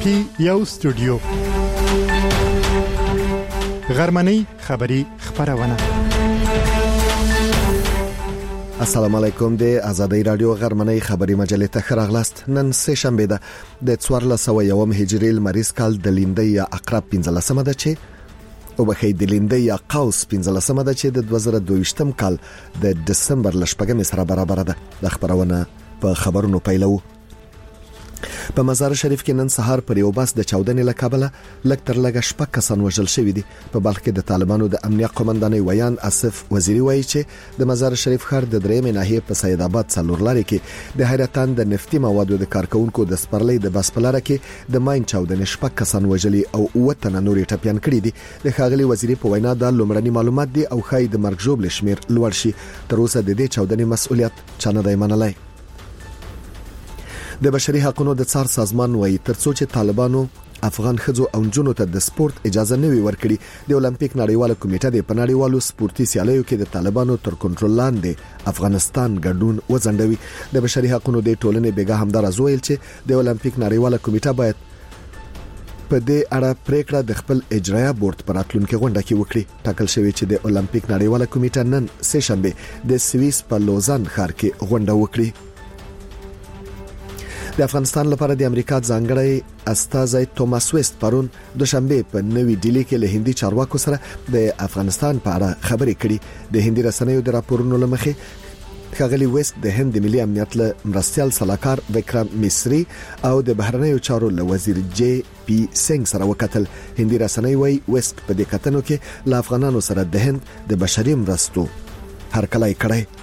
پی یو سټوډیو غرمنۍ خبری خبرونه. السلام علیکم. د آزادۍ رادیو غرمنۍ خبری مجلې ته خراغلاست. نن سه شنبه ده د 1401 هجری لمریز کال د لیندۍ یا عقرب 15مه ده چې او بخې د لیندۍ یا قوس 15مه ده چې د 2022م کال د دسمبر لشپږم سره برابر ده. د خبرونه په خبرونو پیلو. په مزار شریف کې نن سهار پر یو بس د چاودنې له کابل لکتر لګ شپږ کسان وژل شوی دي. په بلخ کې د طالبانو د امنیت قومندان ویان اسف وزیری وایي چې د مزار شریف ښار د درېمې ناحیې په سید آباد څلورلارې کې د حیرتان د نفتي موادو د کارکونکو د سپرلۍ د بس په لار کې د ماین چاودنې شپږ کسان وژلي او وطن نورې ټپيان کړي دي. د ښاغلي وزیری په وینا د لومړني معلومات دي او خای د مرګ جوړ شمیر لوړ شي. تر اوسه د دې چاودنې مسؤلیت چا نه دی منلی. د بشري حقوقو د څار سازمان وایي ترڅو چې طالبانو افغان خځو او جنونو ته د سپورت اجازه نه وي ورکړي، د اولمپیک نړیواله کمیټه د پنړیوالو سپورتي سیالیو کې د طالبانو تر کنټرول لاندې افغانستان ګډون وځنډوي. د بشري حقوقو د ټولنې بیګا همدار زویل چې د اولمپیک نړیواله کمیټه باید په دې اړه پریکړه د خپل اجرایه بورډ پر راتلونکي غونډه کې وکړي. ټاکل شوی چې د اولمپیک نړیواله کمیټه نن سه شنبه د سویس په لوزان ښار کې غونډه وکړي. د افغانستان لپاره د امریکا ځانګړی استازی توماس ویست پرون دوشنبه په نوې ډیلی کې له هندي چارواکو سره د افغانستان په اړه خبرې کړي. د هندي رسنیو د راپورونو لمخې ښاغلي ویست د هند ملي امنیت له مرستيال سلاکار وکرام مصری او د بهرنیو چارو له وزیر جی پی سنگ سره وکتل. هندي رسنۍ وایي ویست په دې کتنو کې له افغانانو سره د هند د بشري مرستو هرکلی کړی.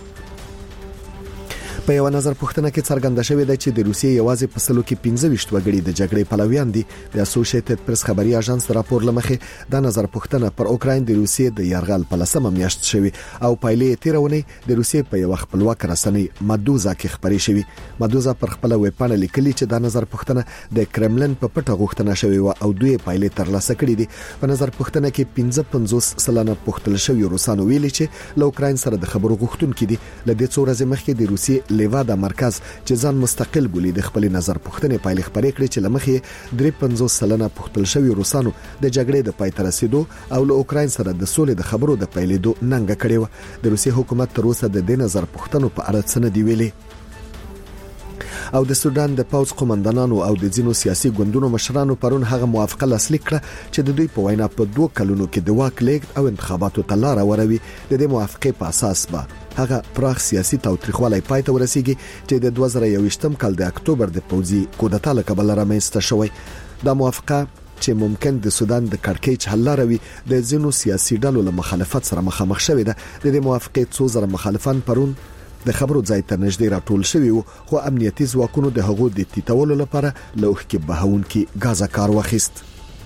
په یو نظر پوښتنه کې څرګنده شوې ده چې د روسیې یوازې په سلو کې 15 وګړي د جګړې پلویان دي. د اسوسییټډ پریس خبري اژانس راپور لمخې د نظر پوښتنه پر اوکراین د روسیې د یرغل په لسمه میاشت شوی او پایلې تیرونی د روسیې په یو خپلواک رسنۍ مدوزا کې خبري شوی. مدوزا پر خپل ویب پاڼه لیکلي چې د نظر پوښتنه د کرملن په پټه غوښتنه شوی او دوی پایلې ترلاسه کړې دي. په نظر پوښتنه کې 55% پوښتل شوی روسانو ویلي چې له اوکراین سره د خبرو غوښتونکو دي. ل دې څو ورځې مخکې د روسیې لیوادا مرکز چې ځان مستقل بولي د خپل نظر پوښتنې پایلې خبرې کړې چې لمخې 53% پوښتل شوی روسانو د جګړې د پای ته رسیدو او له اوکراین سره د سولې د خبرو د پیلېدو ننګه کړې و. د روسي حکومت تر اوسه د دې نظر پوښتنو په اړه څه نه دی ویلي. او د سودان د پوځ قومندانانو او د ځینو سیاسي ګوندونو مشرانو پرون هغه موافقه لاسلیک کړه چې د دوی په وینا په 2 کلونو کې د واک لیږد او انتخاباتو ته لار وروي. د دې موافقه په اساس به هغه پراخ سیاسي توتریخوالی پای ته ورسیږي چې د 2021م کال د اکتوبر د پوځي کودتا له کبله رامنځته شوی. دا موافقه چې ممکن د سودان د کړکېچ حل لري د ځینو سیاسي ډلو له مخالفت سره مخامخ شوی ده. د دې موافقه څو زره مخالفان پرون د خبرو ځای ته نږدې راټول شوی وو، خو امنیتي ځواکونو د هغو د تیتولو لپاره لوخ کې بهون کې غازا کار واخیست.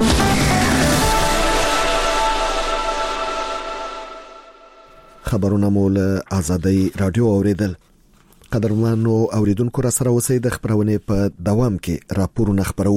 خبرونه مول آزادۍ رادیو اوریدل. قدرمنو اوریدونکو را سره اوسئ. د خبرونه په دوام کې راپورونه خبرو.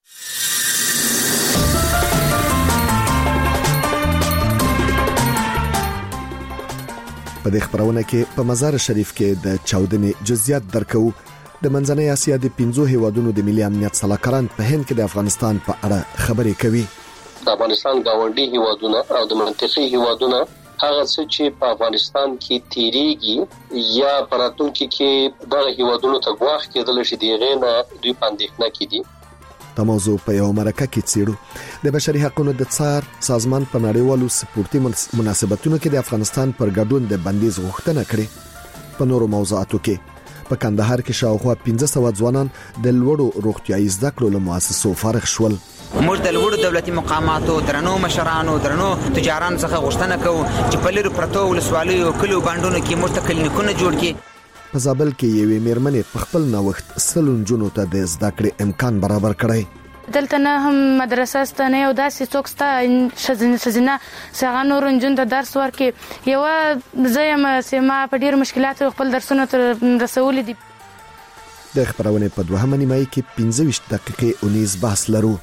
په دې خبرونه کې په مزار شریف کې د چاودنې جزئیات درکو. د منځنۍ اسیا د 15 هیوادونو د ملي امنیت سلاکاران په هند کې د افغانستان په اړه خبرې کوي. د افغانستان گاونډي هیوادونه او د منطقي هیوادونه هغه څه چې په افغانستان کې تیریږي یا پراتونکو کې د هیوادونو ته غواخ کېدل شي دیغه نه دوی پاندېښنه کړي. د موضوع په یو مرکه کې څیړو. د بشري حقوقو د څار سازمان په نړیوالو سپورتي مناسبتونو کې د افغانستان پر ګډون د بندیز غوښتنه کړې. په نورو موضوعاتو کې په کندهار کې شاوخوا 1500 ځوانان د لوړو روغتیايي زده کړو له مؤسسو فارغ شول. موږ د لوړو دولتي مقاماتو درنو مشرانو درنو تجارانو څخه غوښتنه کوو چې په لري پرتو ولسوالیو کلو باندونو کې موږ کلینیکونه جوړ کړي. په زابل کې یوې میرمنې په خپل نوښت سلونجونو ته د زده کړې امکان برابر کړی. دلته نه هم مدرسه ستنه یو داسې څوک ستا شزینه څنګه نور انجن د درس ورکې یو زیم سیمه په ډیر مشکلاتو خپل درسونه تر رسول دي. د خبرونه په دوهمه نیمه کې 15 دقیقې 19 بحث لرو.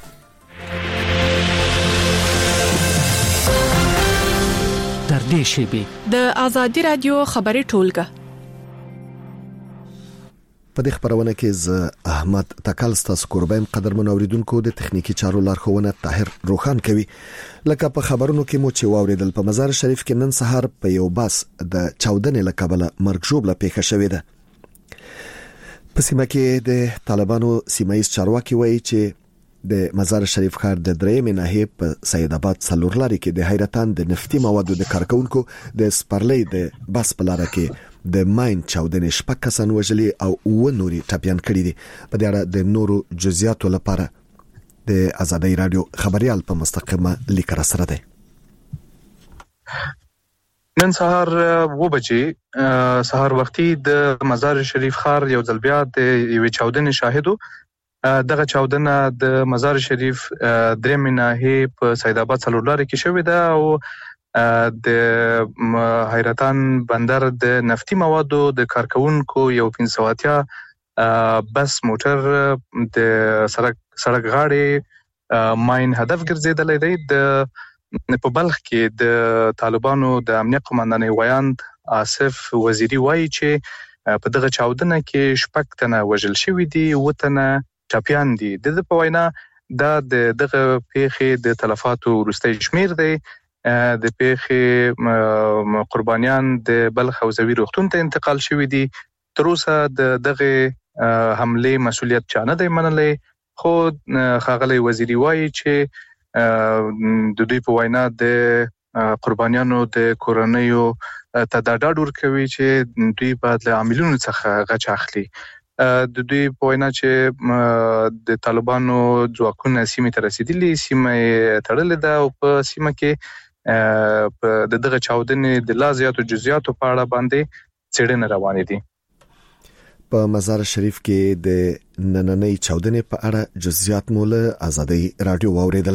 در دې شیبه د آزادۍ رادیو خبري ټولګه په دې خبرونه کې ز احمد تکل ستاسو قربان قدرمن اوریدونکو د تخنیکی چارو لارښوونه طاهر روخان کوي. لکه په خبرونو کې مو چې واوریدل په مزار شریف کې نن سهار په یو باس د چاودنې لقبله مرګ ژوبله پیښه شوې ده. په سیمه کې د طالبانو سیمایي چارواکي وایي چې د مزار شریف ښار د درېمې ناحیې په سید آباد څلور لارې کې د حیرتان د نفتي موادو د کارکونکو د سپرلۍ د بس په لار کې د ماین چاودنې شپږ کسان وژلي او 9 نوري ټپيان کړي دي. په دې اړه د نورو جزئیاتو لپاره د آزادۍ رادیو خبريال په مستقیمه لیک را سره ده. نن سهار 2 بجې سهار وختي د مزار شریف ښار یو ځل بیا د یوې چاودنې شاهدو. دغه چاودنه د مزار شریف درېمې ناحیې په سید آباد څلور لارې کې شوې ده او د حیرتان بندر د نفتي موادو د کارکونکو یو 580 بس موټر د سړک غاړې ماین هدف ګرځیدلی دی. د په بلخ کې د طالبانو د امنیت قومندان ویاند آصف وزیری وایي چې په دغه چاودنه کې 6 تنه وژل شوي دي، 7 تنه ټپيان دي. د په وینا دا دغه پیښې د تلفاتو وروستي شمیر دی. د پیښې قربانیان د بلخ او زوی روغتون ته انتقال شوي دي. تر اوسه دغه حمله مسؤلیت چا نه دی منلی، خو ښاغلی وزیری وایي چې د دوی په وینا د قربانیانو د کورنیو ته دا ډاډ ورکوي چې دوی باید له عاملونو څخه غچ اخلي. د دوی په وینا چې د طالبانو ځواکونه سیمې ته رسیدلي، سیمه تړلې ده او په سیمه کې د دغه چاودنې د لا زیاتو جزئیاتو په اړه باندې څېړنې روانې دي. په مزار شریف کې د نننۍ چاودنې په اړه جزئیات مو له آزادۍ رادیو واوریدل.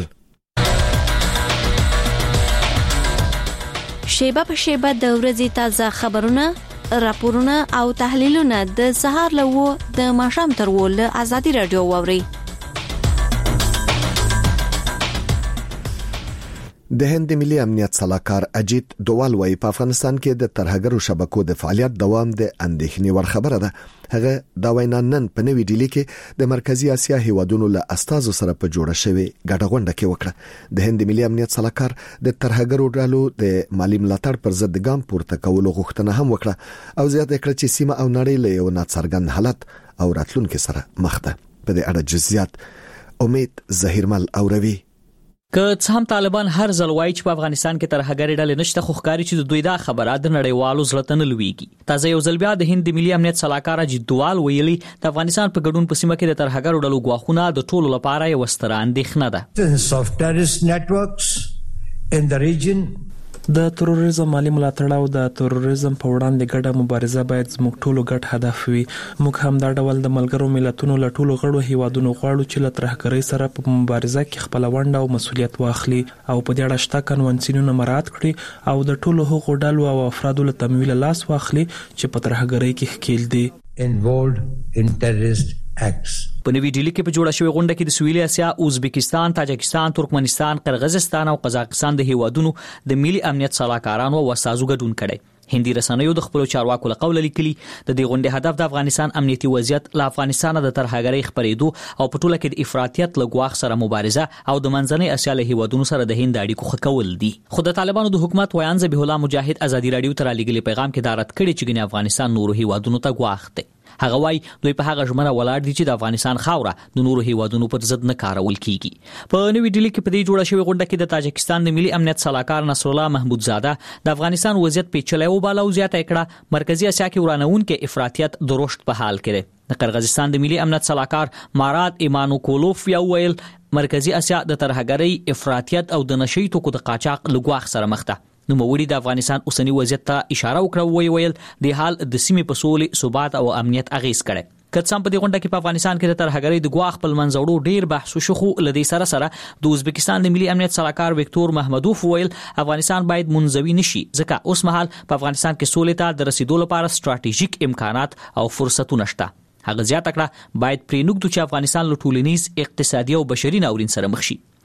شیبه په شیبه د ورځې تازه خبرونه، راپورونه او تحلیلونه د سهار له د ماښام تر له آزادۍ رادیو واوري. د هند ملي امنیت صلاحکار اجیت دووال وايي په افغانستان کې د ترهګرو شبکو د فعالیت دوام د اندېښنې ور خبره ده. هغه دا وینا نن په نوې ډیلي کې د مرکزی اسیا هیوادونو له استازو سره په جوړه شوی ګډه غونډه کې وکړه. د هند ملي امنیت صلاحکار د ترهګرو ډلو د مالی ملاتړ پر ضد ګام پورته کولو غوښتنه هم وکړه او زیاته کړه چې سیمه او نړۍ له یو ناڅرګند حالت او راتلونکو سره مخ ده. په دې اړه جزئیات امید ظهیرمل اوروي. که څه هم طالبان هر ځل وایي چې په افغانستان کې ترهګري ډلې نشته، خو ښکاري چې د دوی دا خبره د نړیوالو زړه ته نه لویږي. تازه یو ځل بیا د هند ملي امنیت صلاحکار اجیت دووال ویلي د افغانستان په ګډون په سیمه کې د ترهګرو ډلو ګواښونه د ټولو لپاره یو ستر اندېښنه ده. د تروریزم مالی ملاتړ او د تروریزم په وړاندې ګډه مبارزه باید زموږ ټولو ګډ هدف وي. موږ هم دا ډول د ملګرو ملتونو له ټولو غړو هیوادونو غواړو چې له ترهګرۍ سره په مبارزه کې خپل ونډه او مسؤلیت واخلي او په دې اړه شته کنوانسیونونه مراعات کړي او د ټولو حقوقو ډلو او افرادو له تمویل لاس واخلي چې په ترهګرۍ کې ښکیل دي. involved in terrorist acts. په نوې ډیلي کې په جوړه شوې غونډه کې د سویلي اسیا، ازبکستان، تاجکستان، ترکمنستان، قرغیزستان او قزاقستان د هیوادونو د ملي امنیت صلاحکارانو او استازو ګډون کړي. هندي رسنیو د خپل چارواکو له قوله لیکلي د دې غونډې هدف د افغانستان امنیتي وضعیت له افغانستان د ترهګرۍ خپرېدو او په ټوله کې د افراطیت له ګواښ سره مبارزه او د منځنۍ اسیا له هیوادونو سره د هند اړیکو ښه کول دي. خو د طالبانو د حکومت ویان ذبیح الله مجاهد آزادۍ رادیو ته رالیږلي پیغام کې دارت کړي چې ګنې افغانستان نورو هیوادونو ته ګواښ دی. هغه وایي دوی په هغه ژمنه ولاړ دي چې د افغانستان خاوره د نورو هیوادونو پر ضد نه کارول کیږي. په نوې ډیلي کې په دې جوړه شوې غونډه کې د تاجکستان د ملي امنیت صلاحکار نصر الله محمود زاده د افغانستان وضعیت پیچلی وباله او زیاته کړه مرکزی اسیا کې ورانونکو افراطیت د رشد په حال کې دی. د قرغیزستان د ملي امنیت صلاحکار مارات ایمانوکولوف یو ویل مرکزی اسیا د ترهګرۍ، افراطیت او د نشئی توکو د قاچاق له ګواښ سره مخ ده. نو موري د افغانستان اوسنی وضعیت ته اشاره وکړه ویل د حال د سیمې په سولې، ثبات او امنیت اغیز کړي. کڅم په دې غونډه کې په افغانستان کې د ترهګرۍ د ګواښ په منځوړو ډیر بحث وشو. لدی سره د ازبکستان د ملي امنیت صلاحکار وکتور محمدوف ویل افغانستان باید منزوي نشي ځکه اوس مهال په افغانستان کې سولې ته د رسیدو لپاره ستراتیژیک امکانات او فرصتونه شته. هغه زیاته کړه باید پرېنږدو چې افغانستان له ټولنیز، اقتصادي او بشري ناورین سره مخ شي.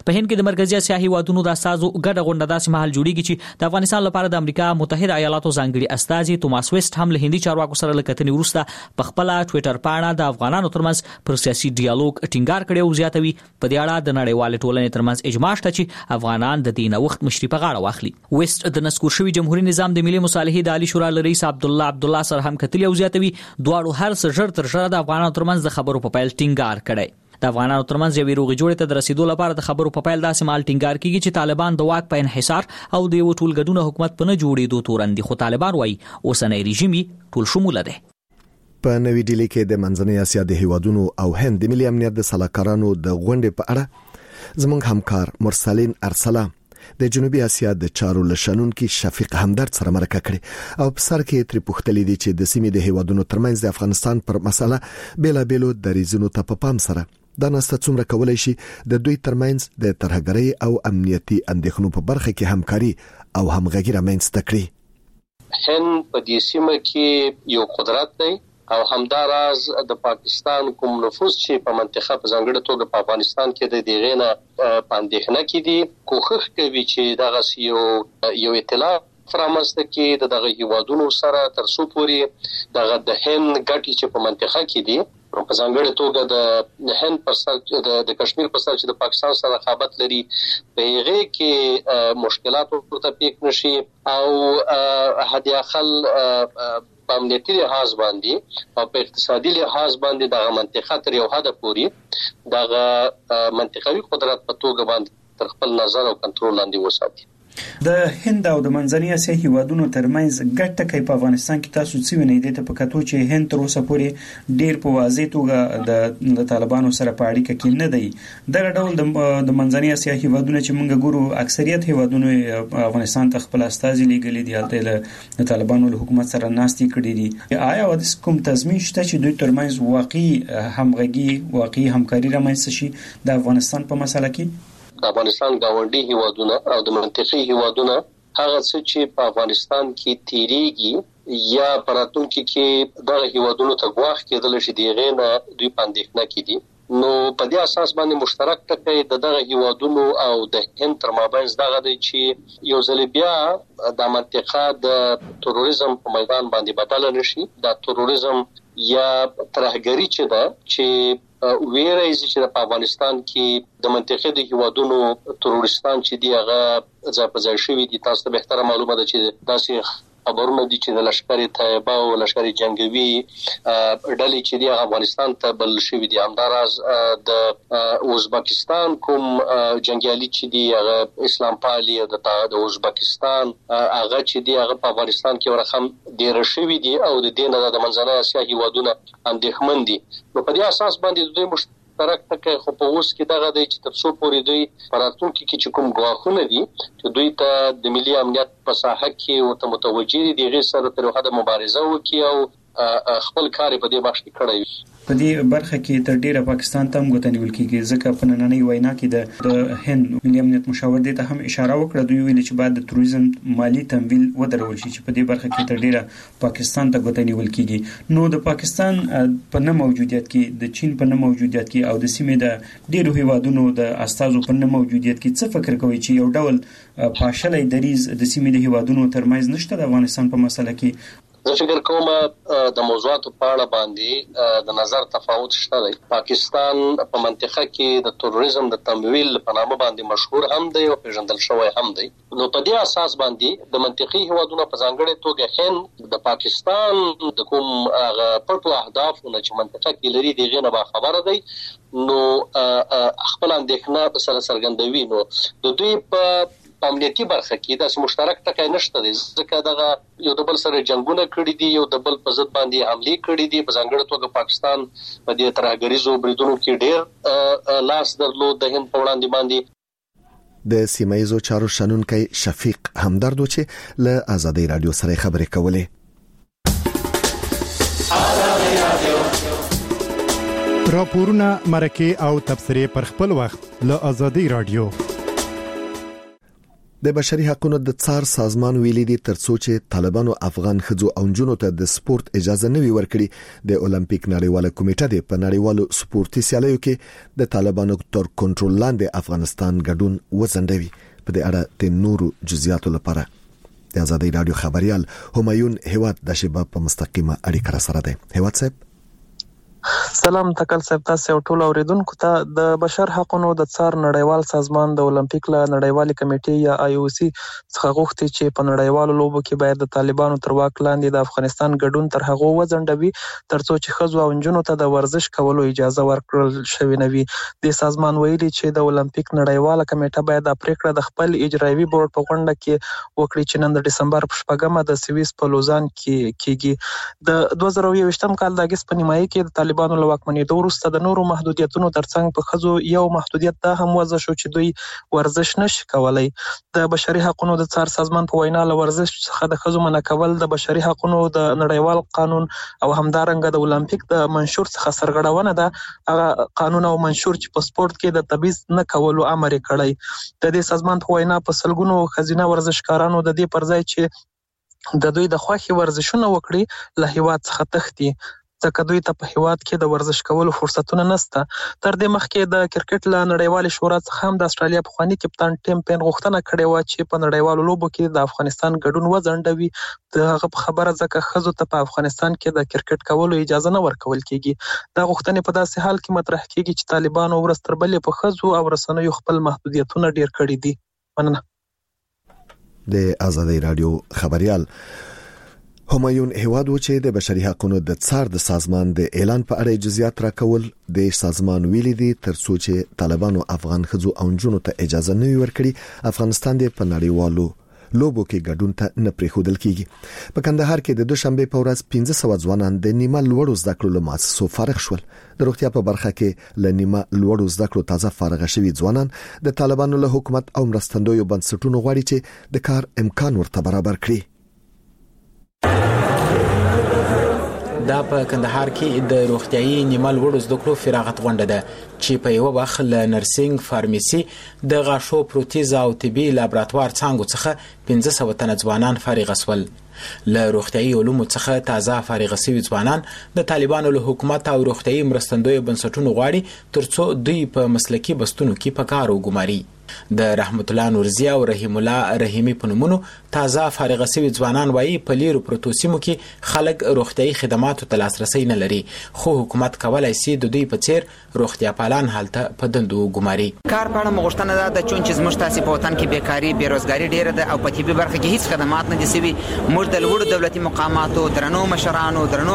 په هند کې د مرکزی اسیا هیوادونو د اساسو ګډه غونډه داسې مهال جوړیږي چې د افغانستان لپاره د امریکا متحده ایالاتو ځانګړي استازي توماس ویسټ هم له هندي چارواکو سره لکتنې وروسته په خپل ټوئیټر باندې د افغانانو ترمنځ پر سیاسي ډیالوګ ټینګار کړی او زیاتوي په دې اړه د نړیوال ټولنې ترمنځ اجماع شته چې افغانان د دینه وخت مشري په غاړه واخلي. ویسټ د نسکور شوی جمهوریت نظام د ملي مصالحې د عالی شورا رئیس عبدالله سره هم کتلی او زیاتوي دواړو هر څه ژر تر ژره د افغانانو ترمنځ د خبرو په پیل ټینګار کړی. د افغانانو ترمنځ یو روغې جوړې ته د رسیدو لپاره د خبرو په پیل داسې مال ټینګار کیږي چې طالبان د واک په انحصار او د یو ټولګډونه حکومت په نه جوړېدو تورن دي، خو طالبان وایي اوسنۍ رژیم ټول شموله دی. په نوې ډیلي کې د منځنۍ اسیا د هیوادونو او هند د ملي امنیت د سلاکارانو د غونډې په اړه زموږ همکار مرسلین ارسلا د جنوبي اسیا د چارو لشنون کې شفیق همدرد سره مرکه کړې او په سر کې تر پوښتلې دي چې د سیمې د هیوادونو ترمنځ د افغانستان پر مسله بیلابېلو دریزونو ته په پام سره دا نسته څومره کولای شي د دوی ترمنځ د ترهګرۍ او امنیتي اندېښنو په برخه کې همکاري او همغږي رامنځته کړي. هند په دې سیمه کې یو قدرت دی او همداراز د پاکستان کوم نفوذ چې په منطقه په ځانګړي توګه په افغانستان کې د دغه نه پاندېښنه کې دي کوښښ کوي چې دغه یو اطلاع فرامسته کې دغه هیوادونو سره تر څو پورې دغه د هند ګټي چې په منطقه کې دي په ځانګړي توګه د هند پر سر د کشمیر پر سر چې د پاکستان سره رقابت لري په هغه کې مشکلات ورته پیښ نشي او هدي اخل په امنیتي لحاظ باندې او په اقتصادي لحاظ باندې دغه منطقه تر یو حد پورې دغه منطقوي قدرت په توګه باندې تر خپل نظر او کنټرول لاندې وساتي. د هند او د منځنۍ اسیا هیوادونو ترمنځ ګډ ټکی په افغانستان کې تاسو څه وینئ د په کتو چې هند تر اوسه پورې ډیر په واضح توګه د طالبانو سره په اړیکه کې نه دی. دغه ډول د منځنۍ اسیا هیوادونو چې موږ ګورو اکثریت هیوادونو افغانستان ته خپل استازي لیږلي دي هلته د طالبانو له حکومت سره ناستې کړې دي. آیا د کوم تضمین شته چې دوی ترمنځ واقعي همغږي واقعي همکاري رامنځته شي د افغانستان په مسله کې؟ د افغانستان گاونډي هیوادونه او د منطقي هیوادونه هغه څه چې په افغانستان کې تیریږي یا پراتونکو کې دغه هیوادونو ته غواخ کېدل شي دیغه نه دوی پاندېښنه کړي. نو په دې اساس باندې مشترک ټکی دغه هیوادونو او د هند تر مابین دغه دی چې یو ځل بیا د منطقه د تروریزم په میدان باندې بدل نشي. د تروریزم یا ترهګری چې دا چې ویره چې په افغانستان کې د منطقې د هیوادونو تروریستان چې دی هغه ځپځای شوی دي. تاسو ته به معلومه ده چې داسې خبرونه دي چې د لشکري طیبه او لشکري جنگوي ډلې چې دی افغانستان ته بل شوی دي. همداراز د ازبکستان کوم جنگیالي چې دی هغه اسلام پالي او د ازبکستان هغه چې دی هغه په افغانستان کې ورخم ډیر شوی دي او د دینه د منځنۍ اسیا هیوادونه اندېښمن دي. نو په دې اساس باندې دوی مشترک ټکی خو په اوس کې دغه دی چې تر څو پورې دوی پراتونکو کې چې کوم غواخونه دي چې دوی ته د ملي امنیت په ساحه کې ورته متوجي دي غیر سره تر حد مبارزه وکړي او خپل کار په دې باندې کړی. په دې برخه کې تر ډیره پاکستان ته هم غوښتنې ولکېږي ځکه په نننۍ وینا کې د هند ملي امنیت مشاور ته هم اشاره وکړه. دوی ویلي چې بعد د تروریزم مالی تمویل ودرول شي چې په دې برخه کې تر ډیره پاکستان ته غوښتنې ولکېږي. نو د پاکستان په نه موجودیت کې د چین په نه موجودیت کې او د سیمې د ډیرو هیوادونو د استازو په نه موجودیت کې څه فکر کوي چې یو ډول پاشلې دریز د سیمې د هیوادونو ترمنځ نشته د افغانستان په مسله کې؟ زه فکر کوم د موضوعاتو په اړه باندې د نظر تفاوت شته دی. پاکستان په منطقه کې د تروریزم د تمویل په نامه باندې مشهور هم دی او پیژندل شوی هم دی. نو په دې اساس باندې د منطقي هیوادونو په ځانګړي توګه هند د پاکستان د کوم پټو اهدافونو چې منطقه کې لري دغه نه خبره دی. نو خپل اندېښنه سره څرګندوي. نو د دوی په امنیتي برخه کې د مشترک ټکی نشته دي ځکه دغه یو د بل سره جنگونه کړي دي یو د بل په ضد باندې حمله کړي دي. په ځانګړي توګه پاکستان په دې ترهګریزو بریدونو کې ډېر لاس درلود د هند په وړاندې باندې. د سیمایزو چارو شنونکي شفیق همدرد چې له آزادۍ رادیو سره خبرې کولې. راپورونه مرکه او تبصرې پر خپل وخت له آزادۍ رادیو. د بشري حقوقو د څار سازمان ویلي دي ترڅو چې طالبانو افغان ښځو او نجونو ته د سپورت اجازه نه وي ورکړي د اولمپیک نړیواله کمیټه د په نړیوالو سپورتي سیالیو کې د طالبانو تر کنټرول لاندې افغانستان ګډون وځنډوي. په دې اړه د نورو جزئیاتو لپاره د آزادۍ رادیو خبريال همایون هیواد د شباب په مستقیمه اړیکه سره ده. هیواد صاحب سلام تکل صاحب، تاسو ټول اوریدونکو ته د بشر حقوقو د څار نړیوال سازمان د اولمپیک له نړیوالې کمیټې یا IOC څخه غوښتي چې په نړیوالو لوبو کې باید د طالبانو تر واک لاندې د افغانستان ګډون تر هغه وځنډوي ترڅو چې ښځو او نجونو ته د ورزش کولو اجازه ورکړل شوې نه وي. د سازمان ویلي چې د اولمپیک نړیواله کمیټه باید د پریکړه د خپل اجرایوي بورډ په غونډه کې وکړي چې نن د دسمبر په 8مه د سویس په لوزان کې کیږي. د 2021م کال د اگست په نیمایي کې د طالبانو له واکمنېدو وروسته د نورو محدودیتونو ترڅنګ په ښځو یو محدودیت دا هم وضع شو چې دوی ورزش نشي کولای. د بشري حقوقو د څار سازمان په وینا له ورزش څخه د ښځو منع کول د بشري حقوقو د نړیوال قانون او همدارنګه د اولمپیک د منشور څخه سرغړونه ده. هغه قانون او منشور چې په سپورت کې د تبعیض نه کولو امر کړی. د دې سازمان په وینا په سلګونو ښځینه ورزشکارانو د دې پر ځای چې د دوی د خوښي ورزشونه وکړي له هیواد څخه تښتي ځکه دوی ته په هیواد کې د ورزش کولو فرصتونه نشته. تر دې مخکې د کرکټ له نړیوالې شورا څخه هم د استرالیا پخوانی کپتان ټیم پین غوښتنه کړې و چې په نړیوالو لوبو کې د افغانستان ګډون وځنډوي. د هغه په خبره ځکه ښځو ته په افغانستان کې د کرکټ کولو اجازه نه ورکول کیږي. دا غوښتنې په داسې حال کې مطرح کیږي چې طالبانو ورځ تر بلې په ښځو او رسنیو خپل محدودیتونه ډیر کړي دي. مننه. د آزادۍ رادیو خبريال همایون هیواد و چې د بشري حقوقو د څار د سازمان د اعلان په اړه جزئیات راکول. د سازمان ویلي دي ترڅو چې طالبانو افغان ښځو او نجونو ته اجازه نه ورکړي افغانستان د په نړیوالو لوبو کې ګډون ته نه پریښودل کیږي. په کندهار کې د دوشنبه په ورځ 1500 ځوانان د نیمه لوړو زده کړو له مؤسسو فارغ شول. د روغتیا په برخه کې له نیمه لوړو زده کړو تازه فارغ شوي ځوانان د طالبانو له حکومت او مرستندویو بنسټونو غواړي چې د کار امکان ورته برابر کړي. دا په کندهار کې د روغتيایي نیمه لوړو زده کړو فراغت غونډه ده چې په یو وخت له نرسنګ، فارمیسي، د غاښو پروتیز او طبي لابراتوار څانګو څخه 1500 تنه ځوانان فارغ شول. له روغتيایي علومو څخه تازه فارغ شوي ځوانان د طالبانو له حکومت او روغتيایي مرستندویو بنسټونو غواړي ترڅو دوی په مسلکي بستونو کې په کار وګماري. د رحمت الله نورزی او رحیم الله رحیمی په نومونو تازه فارغ شوي ځوانان وایي په لیرو پروتو سیمو کې خلک روغتيایي خدماتو ته لاسرسي نه لري، خو حکومت کولای شي د دوی په څیر روغتیا پالان حالت په دندو وګماري. کار په اړه مغشتنه ده د چون چې زموږ تاسو په وطن کې بیکاری بیروزګاری ډیره ده او په طبي برخه کې هیڅ خدمات نه دي سوي. موږ د لوړو دولتي مقاماتو درنو مشرانو درنو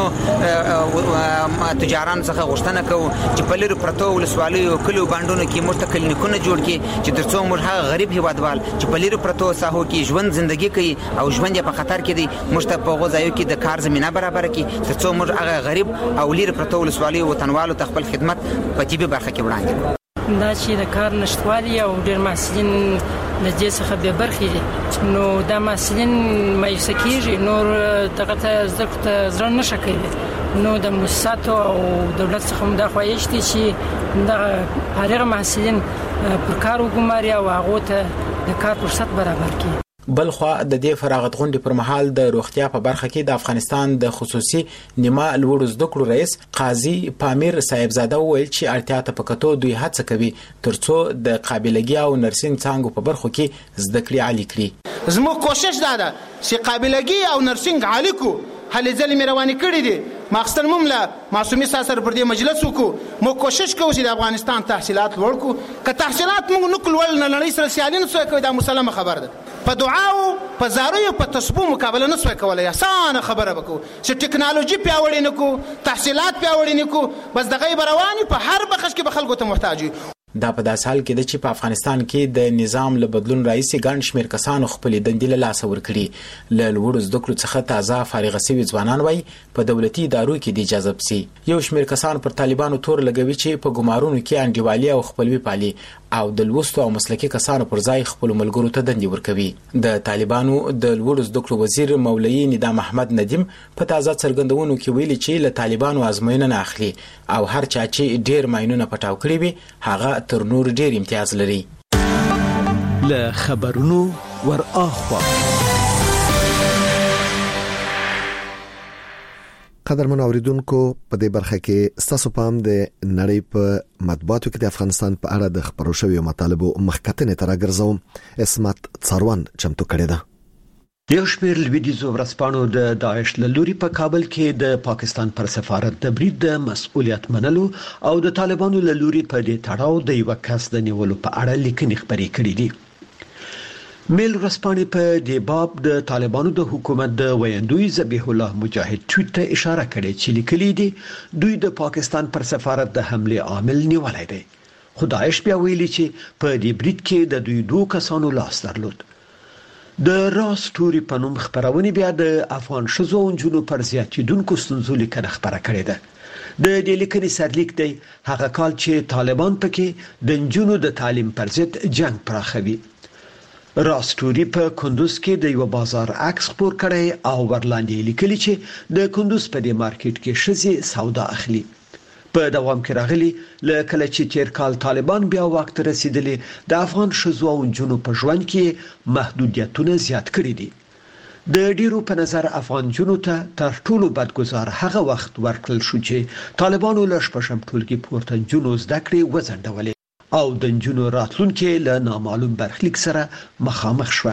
تجارانو څخه غوښتنه کوو چې په لیرو پروتو ولسوالیو کلو باندونو کې موږ ته کلینیکونه جوړ کړي چې ترڅو موږ هغه غریب هیوادوال چې په لیرو پروتو ساحو کې ژوند ژوندۍ کوي او ژوند په خطر کې دي موږ ته په غوځایو کې د کار زمينه برابر کړي ترڅو موږ هغه غریب او لیرو پروتو ولسوالیو وطنوالو ته خپل خدمت په طبي برخه کې وړاندې کړي. دا چې د کار نشټوالي او ډېر محصلین له دې څخه به برخې دي نو دا محصلین مایوسه کیږي، نور دغه ته زده کړه ځان نشه کوي. نو د مؤسساتو او دولت څخه هم دا خواهش دي چې د فارغ محصلین پر کار وګماري او هغه ته د کار فرصت برابر کړي. بل خو د دې فراغت غونډې پر مهال د روغتیا په برخه کې د افغانستان د خصوصي نیمه لوړو زده کړو رئیس قاضي پامیر صاحبزاده وویل چې اړتیا ته پکتو دوی هڅه کوي ترڅو د قابلیت او نرسنګ څانګو په برخو کې زده کړې عالی کړي. زموږ کوشش دا ده چې قابلیت او نرسنګ عالی کو هلې ځلې مې روانې کړې دي ماخستن ممله معصومي ساسر پر دې مجلس وکړو. مو کوشش کوو چې د افغانستان تحصیلات لوړ کړو. که تحصیلات موږ نه کول نه لړۍ سره سیالي نه کوي دا مسلمه خبر ده. په دعاو په زاریو په تسبو مقابله نه کولای اسانه خبره وکړو چې ټکنالوژي پیاوړې نه کو تحصیلات پیاوړې نه کو بس د غیب رواني په هر بخش کې به خلکو ته محتاج وي. دا په داس حال کې د چې په افغانستان کې د نظام له بدلون راځي ګڼ شمېر کسانو خپل دندې له لاس ورکړي. له لوړو زده کړو څخه تازه فارغ شوي ځوانان وایي په دولتي ادارو کې د اجازه پسي یو شمېر کسان پر طالبانو تور لګوي چې په ګمارونو کې انډیوالي او خپلوي پالي او د لوستو او مسلکي کسانو پر ځای خپل ملګرو ته دندې ورکوي. د طالبانو د لوړو زده کړو وزیر مولوي ندام احمد ندیم په تازه څرګندونو کې ویلي چې له طالبانو ازموینه نه اخلي او هر چا چې ډیر ماینونه پټاو کړی وي هغه تر نور ډیر امتیاز لري. له خبرونو ور اخوا. قدرمن اوریدونکو په دې برخه کې ستاسو پام د نړۍ په مطبوعاتو کې د افغانستان په اړه د خبرو شویو مطالبو مخکتنې تر راګرځوم. اسمت څاروان چمتو کړی ده. یو شمېر لویدیځو ورځپاڼو د داعش له لوري په کابل کې د پاکستان پر سفارت د برید د مسؤلیت منلو او د طالبانو له لوري په دې تړاو د یو کس د نیولو په اړه لیکنې خبرې کړې دي. میل ورځپاڼې په دې باب د طالبانو د حکومت د ویاندوی ذبیح الله مجاهد ټویټ ته اشاره کړې چې لیکلي دي دوی د پاکستان پر سفارت د حمله عامل نیولای دی. خو داعش بیا ویلي چې په دې برید کې د دوی دوه کسانو لاس درلود. د راس ټوري په نوم خبرونه بیا د افغان شذو انجونو پر زیاتیدونکو ستونزو لیکنه خبره کړې ده. د دې لیکنې سرلیک دی هغه کال چې طالبان پکې د انجونو د تعلیم پر ضد جنگ پراخوي. راستوري په کندوز کې د یو بازار عکس خپور کړی او ورلاندې لیکلي چې د کندوز په دې مارکیټ کې شذې سودا اخلي. په دوام کې راغلي لکه چې تیر کال طالبان بیا وخت رسیدلی د افغان شذو او جنونو په ژوند کې محدودیتونه زیات کړي دي. د ډیرو په نظر افغان جنونو ته تر ټولو بدګزار هغه وخت ورکړل شو چې طالبانو له شپږم ټولګي پورته جنونو زده کړې وځنډولې او د جنونو راتلونکي له نامعلوم برخلیک سره مخامخ شو.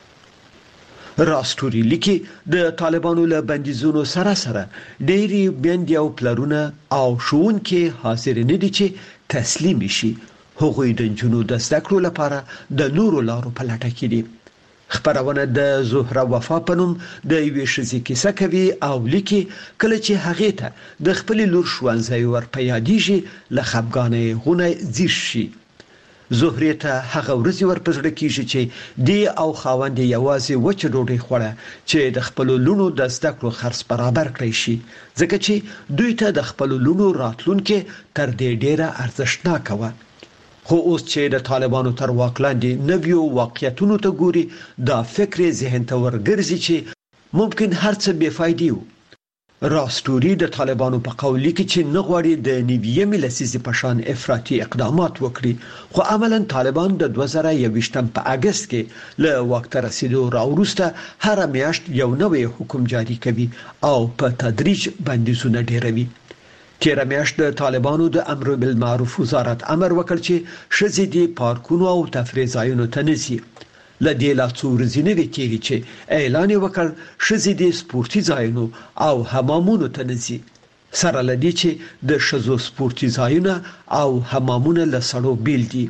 راستوري لیکي د طالبانو له بندیزونو سره ډېری بندي او پلرونه او شوونکي حاضر نه دي چې تسلیم شي. هغوی د جنونو د زده کړو لپاره د نورو لارو په لټه کې دي. خبرونه د زهره وفا پنوم د یوې ښځې کیسه کوي او لیکي کله چې هغه ته د خپل لور شوانځي ور په یادېږي له خپګانې غونه زیش شي. زهره ته هغه ورځ ور پزړه کیږي چې دی او خاوند یوازې وچ ډوډۍ خوړه چې د خپل لونو د زده کړو خرڅ برابر کړی شي ځکه چې دوی ته د خپل لونو راتلونکي تر دې ډیره ارزښتناک و. خو اوس چې د طالبانو تر واک لاندې نویو واقعیتونو ته ګوري دا فکر ذهن ته ورګرځي چې ممکن هر څه بے فایده وي. راستوري د طالبانو په قول لیکي چې نه غواړي د نیویمې لسیزې په شان افراطي اقدامات وکړي خو عملاً طالبان د 2021 په اگست کې له وخت رسیدو راوروسته هر میاشت یو نوی حکم جاری کوي او په تدریج بندیزونه ډیروي. تیر میاشت د طالبانو د امر بالمعروف وزارت امر وکړ چې ښځې د پارکونو او تفریح ځایونو ته نشي. لدې لا څو ورځې نه کېږي چې اعلان وکړ ښځې د سپورتي ځایونو او حمامونو ته نشي. سره لدې چې د ښځو سپورتي ځایونه او حمامونه له سړو بیل دي.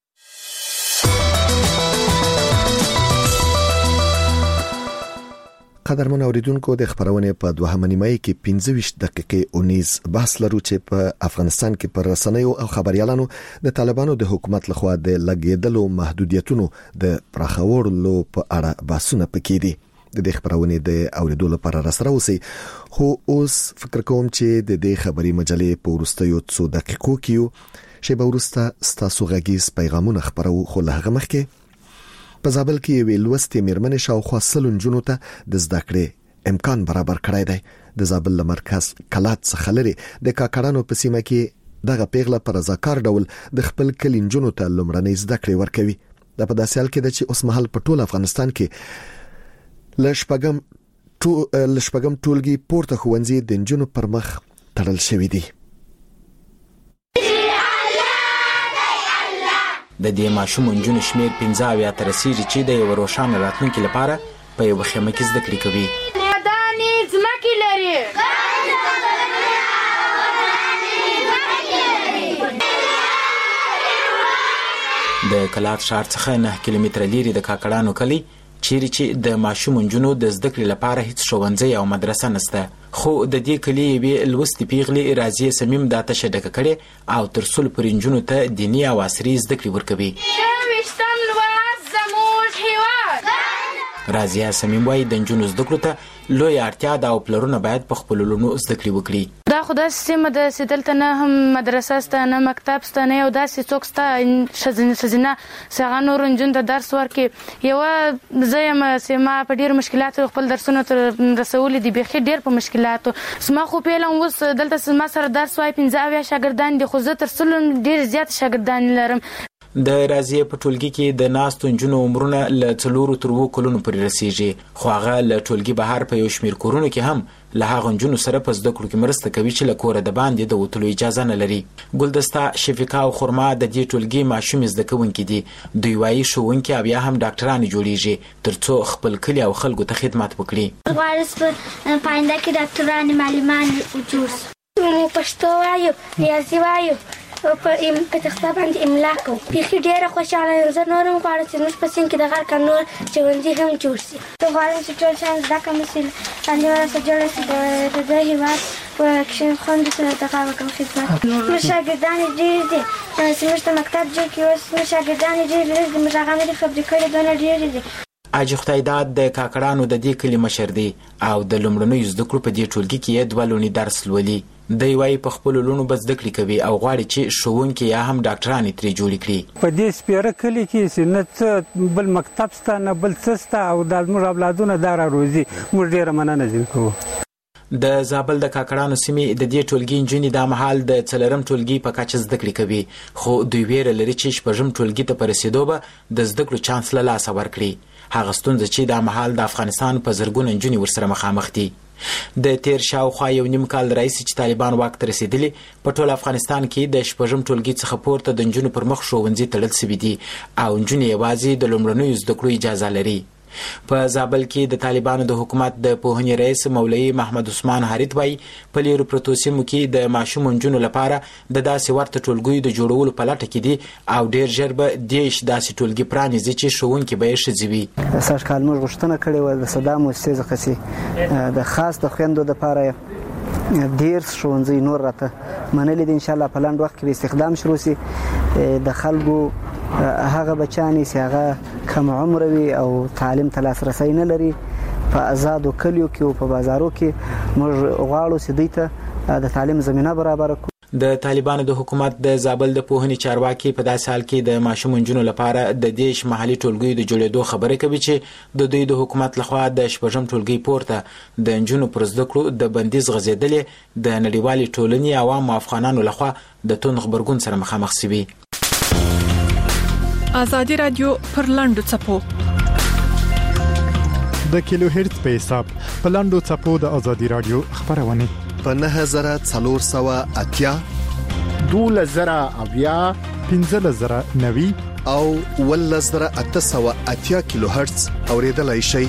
قدرمن اوریدونکو د خبرونه په دوهمه نیمه کې 15 دقیقې 19 بحث لرو چې په افغانستان کې پر رسنیو او خبريالانو د طالبانو د حکومت لخوا د لګیدلو محدودیتونو د پراخولو په اړه بحثونه پکې دي. د دې خبرونه د اوریدلو لپاره راسره اوسئ. خو اوس فکر کوم چې د دې خبري مجلې په ورستیو 2 دقیقو کې شی به ورسته ستاسو غږیز پیغامونه خبرو خو له هغه مخکې په زابل کې ویل وستې میرمنې شاوخوا سلون جنونو ته د زده کړې امکان برابر کړی دی. د زابل مرکز کلات څخه لري د کاکړانو په سیمه کې دغه پیغله پر رضاکار ډول د خپل کلي جنونو ته لومړنۍ زده کړې ورکوي. دا په داسې حال کې ده چې اوس مهال په ټول افغانستان کې لشپږم ټولګي پورته ښوونځي د جنونو پر مخ تړل شوی دي. د دې ماشوم انجونو شمیر 15 تر رسیدي چې د یو روښانه راتلونکي لپاره په یو خیمه کې زده کړې کوي. مداني ځمکې لري. د کلات ښار څخه 9 کیلومتره لري د کاکړانو کلی چیرې چې د ماشوم انجونو د زده کړې لپاره هیڅ ښوونځی او مدرسه نشته. خو د دې کلی یوې لوستې پیغلې راضیه صمیم دا تشه ډکه کړې او تر څو پر انجونو ته دیني او عصري زده کړې ورکوي. راضیه صمیم وايي د انجونو زده کړو ته لوی اړتیا ده او پلرونه باید په خپل لونو زده کړې وکړي. دا خدای سیمه د سیدلته نه هم مدرسه سته نه مکتب سته نه یو داسې څوک سته شزینه څنګه نور انجون ته درس ورکړي. یو زیم سیمه په ډیر مشکلاتو خپل درسونه تر رسول دي بخي ډیر په مشکلاتو سما خو پیلم اوس دلته سما سره درس وای 15 شاګردان دي خو زه تر څلور ډیر زیات شاګردان لرم. د راځي په ټولګي کې د ناستو نجونو عمرونه له 4 تر 7 کلونو پورې رسیږي خو هغه له ټولګي بهر په یو شمیر کورونو کې هم له هغه نجونو سره په زده کړو کې مرسته کوي چې له کوره د باندې د وتلو اجازه نه لري. ګلدسته شفیقه او خرما د دې ټولګي ماشوم زده کوونکي دي. دوی وايي ښوونکي او یا هم ډاکټران جوړیږي ترڅو خپل کلی او خلکو ته خدمت وکړي. غواړم په آینده کې ډاکټران معلمان جوړ شي. پښتو وایو، ریاضي وایو، په تخته باندې املا کوو. بیخي ډېره خوشحاله یم. زه نور هم غواړم چې زموږ په سیند کې د غر کانور ښوونځي هم جوړ شي. زه غواړم چې ټول شیان زده کړم چې انډیواله سره جوړه شي د دې هېواد په کښې خوندو سره دغه وکړم خدمت. زموږ شاګردان یې ډېر دي چې زموږ ته مکتب جوړ کړي. اوس زموږ شاګردان یې ډېر دي. زموږ هغه نه دي خبرې کړي دونه ډېرې دي. حاجي خدایداد د کاکړانو د دې کلي مشر دی او د لومړنیو زده کړو په دې ټولګي کې یې 2 لوني درس لولي. دی وايي په خپل لونو به زده کړې کوي او غواړي چې ښوونکي یا هم ډاکټران یې ترې جوړې کړي. په دې سپېره کلي کې چې نه څه بل مکتب شته نه بل څه شته او دا زموږ اولادونه دا راروزي. موږ ډېره مننه ځینې کوو. د زابل د کاکړانو سیمې د دې ټولګي نجونې دا مهال د 4م ټولګي په کچه زده کړې کوي خو دوی ویره لري چې 6م ټولګي ته په رسېدو به د زده کړو چانس له لاسه ورکړي. هغه ستونزه چې دا مهال د افغانستان په زرګونه نجونې ورسره مخامخ دي. د تیر شاوخوا 1.5 کال راهیسې چې طالبان واک ته رسېدلي په ټول افغانستان کې د 6م ټولګي څخه پورته د نجونو پر مخ ښوونځي تړل سوي دي او نجونې یوازې د لومړنیو زده کړو اجازه لري. په زابل کې د طالبانو د حکومت د پوهنې رئیس مولوي محمد عثمان حریت وايي په لیرو پرتو سیمو کې د ماشوم نجونو لپاره د داسې ورته ټولګیو د جوړولو په لټه کې دي او ډېر ژر به دېرش داسې ټولګي پرانیزي چې ښوونکي به یې ښځې وي. سږ کال موږ غوښتنه کړې وه د صدا موسسې څخه چې د خاص د خویندو دپاره ډېر ښوونځي نور راته منلي دي. انشاءالله په لنډ وخت کې به استخدام شروع سي. د خلکو هغه بچانې چې هغه کم عمره وي او تعلیم ته لاسرسی نه لري په آزادو کلیو کې او په بازارو کې موږ غواړو چې دوی ته د تعلیم زمینه برابره کړو. د طالبانو د حکومت د زابل د پوهنې چارواکي په داسې حال کې د ماشوم نجونو لپاره د دیش محلي ټولګیو د جوړېدو خبره کوي چې د دوی د حکومت لخوا د 6م ټولګي پورته د نجونو پر زده کړو د بندیز غځېدلې د نړیوالې ټولنې عوام افغانانو لخوا د توند غبرګون سره مخامخ شوي. ازادي رادیو پر لاندو چپو د کیلو هرتز په حساب په لاندو چپو د ازادي رادیو خبرونه په 9480 2000 1590 او 1880 کیلو هرتز اوریدلای شي.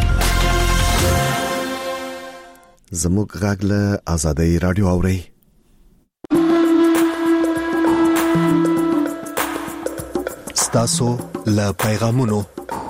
زموږ غږ له ازادي رادیو اوري. تاسو له پیغامونو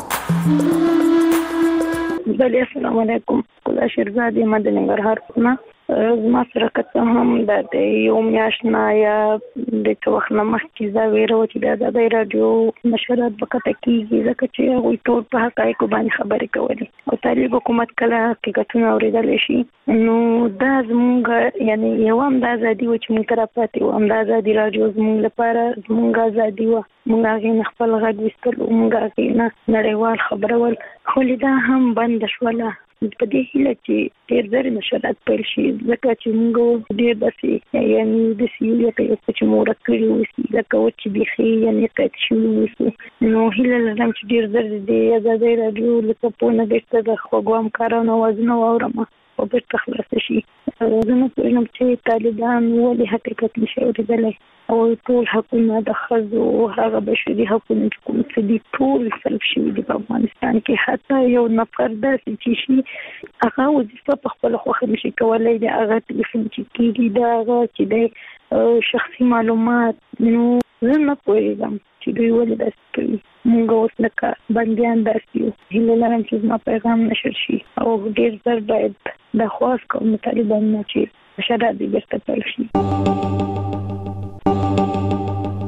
بله السلام علیکم. کله شیرزاد مدني ننګرهار نه زما سره کته هم د یو میاشت نه یا د وخت نه مخکې دا ویره و چې د ازادي رادیو نشرات وکړه کیږي ځکه چې هغوی ټول په حقایقو باندې خبرې کولې او طالب حکومت کله حقیقتونه اورېدلی شي نو دا زموږ یعنی یو هم د ازادي و چې موږ ته راپاتې و هم د ازادي رادیو زموږ لپاره زموږ ازادي وه. موږ هغې نه خپل غږ ویستل او موږ هغې نه نړیوال خبرول خو دا هم بنده شوله. په دې هیله چې ډېر زر نشرات پیل شي ځکه چې موږ ډېر داسې یعنې داسې یو لکه یو څه چې مو ورک کړي اوسي لکه وچ چې بیخي یعنې قید شوي اوسي نو هیله لرم چې ډېر زر د ازادۍ راډیو له څپو نه بېرته د خوږو همکارانو اوازونه واورم او بېرته خلاصه شي. زه نه پوهېږم چې طالبان ولې حقیقت نشي اورېدلی او ټول حقونه د ښځو هغه بشري حقونه چې کوم څه دي ټول سلب شوي دي په افغانستان کې. حتی یو نفر داسې چې شي هغه وظیفه په خپله خوښه نشي کولی د هغه ټلیفون چې کېږي د هغه چې دی شخصي معلومات نو زه نه پوهېږم چې دوی ولې داسې کوي. موږ اوس لکه بندیان داسې یو. هیله لرم چې زما پیغام نشر شي او ډېر زر باید دا خواست کوم د طالبانو نه چې نشرات دې بېرته پیل شي.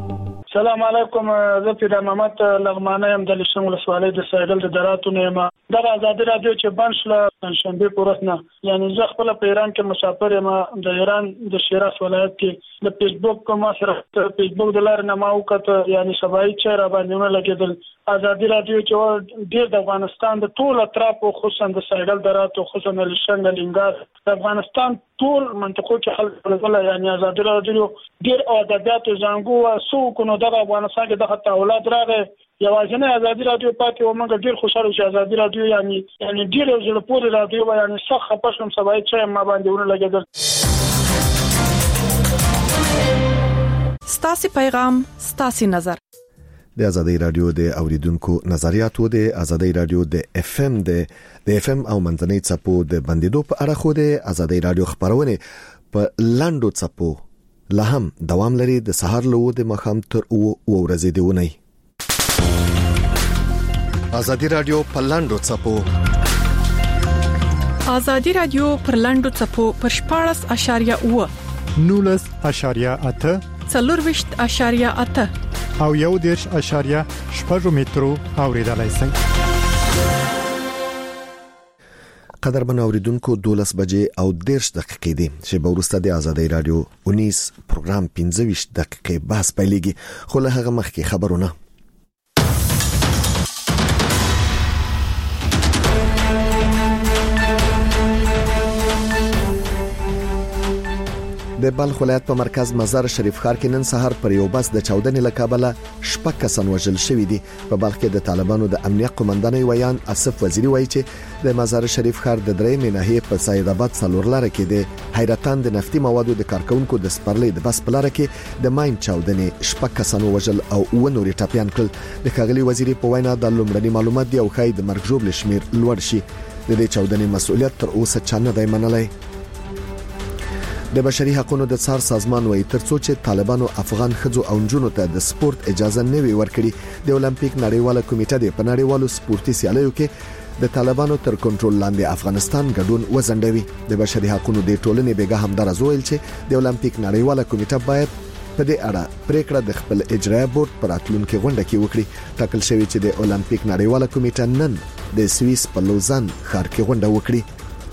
السلام علیکم. زه پیدا محمد لغمانه یم د لشن ولسوالۍ د سایدل د دراتو نه یم. دا آزادي رادیو چې بنشله شنبه پورسنه یعنی زه خپل په ایران کې مسافر یم د ایران د شیراز ولایت کې د فیسبوک کوم سره فیسبوک د لار نه ما وکړه یعنی سبای چې را باندې نه لګیدل آزادي رادیو چې ډیر د افغانستان د ټول اطراف او خصوصا د ساحل دراتو خصوصا د لشنګ لنګار د افغانستان ټول منطقو کې خلک ولله یعنی آزادي رادیو ډیر ادبیات زنګو سو کو نو د افغانستان کې د تحولات راغی یوازینی آزادي رادیو پاتې و موږ ډیر خوشاله شو آزادي رادیو یعنی ډیر زړه پورې رادیو یعنی څخه خپشم سبای چې ما باندې ونه لګیدل. ستاسو پیغام ستاسو نظر د آزادی رادیو د اوریدونکو نظریاتو د آزادی رادیو د اف ام او منځنۍ څپو د بندیدو په اړه خو د آزادی رادیو خبرونه په لاندو څپو لا هم دوام لري د سهار له د مخام تر او ورځې دیونی. آزادی رادیو په لاندو څپو آزادی رادیو پر لاندو څپو پر 14.8 19.8 40.8 او 1.8 مترو اوریدلای شئ. قدرمن اوریدونکو 12 بجې او 10 دقیقې دي چې به ورسته د آزادی رادیو 19 پروګرام 15 دقیقې بحث پیلېږي خو له هغه مخکې خبرونه. د بلخ ولایت په مرکز مزار شریف ښار کې نن سهار پر یو بس د چاودنې لکابله شپږ کسان وژل شوي دي. په بلخ کې د طالبانو د امنیت قومندان ویان اسف وزیری وایي چې د مزار شریف ښار د درېمې ناحیې په سید آباد څلور لاره کې د حیرتان د نفتي موادو د کارکونکو د سپرلې د بس په لاره کې د ماین چاودنې شپږ کسان وژل او نورې ټاپیان کړل. د ښاغلي وزیری په وینا د لومړني معلومات دی او خای د مرګ ژوبل شمیر لوړ شي. د دې چاودنې مسؤلیت تر اوسه چا نه دی منلی. د بشري حقوقو د څار سازمان وایي ترڅو چې طالبانو افغان ښځو او نجونو ته د سپورت اجازه نه وي ورکړي د اولمپیک نړیواله کمیټه د پنړیوالو سپورتي سیالیو کې د طالبانو تر کنټرول لاندې افغانستان ګډون وزندوي. د بشري حقوقو د ټولنې بیګه همدارز ویل چې د اولمپیک نړیواله کمیټه باید په دې اړه پریکړه د خپل اجرایي بورډ پر راتلونکي غونډه کې وکړي. ټاکل شوی چې د اولمپیک نړیواله کمیټه نن د سویس په لوزان ښار کې غونډه وکړي.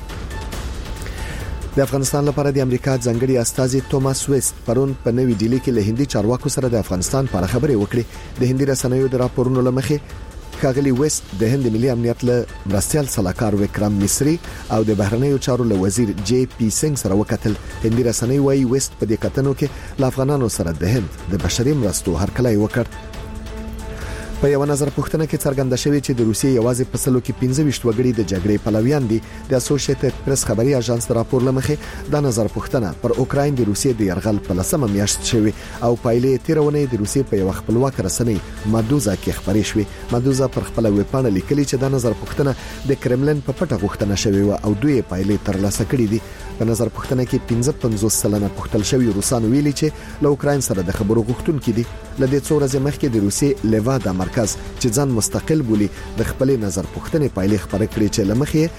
د افغانستان لپاره د امریکا ځانګړي استازي توماس ویست پرون په نوې ډیلی کې له هندي چارواکو سره د افغانستان په اړه خبرې وکړې. د هندي رسنیو د راپورونو لمخې ښاغلي ویست د هند ملي امنیت له مرستيال سلاکار وکرام مصری او د بهرنیو چارو له وزیر جی پی سنگ سره وکتل. هندي رسنۍ وايي ویست په دې کتنو کې له افغانانو سره د هند د بشري مرستو هرکلی وکړ. په یو نظر پوښتنه کې څرګنده شوې چې د روسیې یوازې په سلو کې 15 وګړي د جګړې پلویان دي. د اسوسییټډ پریس خبري اژانس راپور لمخې دا نظر پوښتنه پر اوکراین د روسیې د يرغل په لسمه میاشت شوی او پایلې تیرونه د روسیې په یو خپلواک رسنۍ مدوزا کې خبرې شوې. مدوزا پر خپل ویبپاڼه لیکلي چې دا نظر پوښتنه د کرملن په پټه غوښتنه شوی او دوی پایلې ترلاسه کړې دي. په نظر پوښتنه کې 55% پوښتل شوی روسان ویلي چې له اوکراین سره د خبرو غوښتونکو دي. لدې څو ورځې مخکې د روسیې لیوادا مرکز چې ځان مستقل بولي د خپل نظر پوښتنې پایلې خبره کړې چې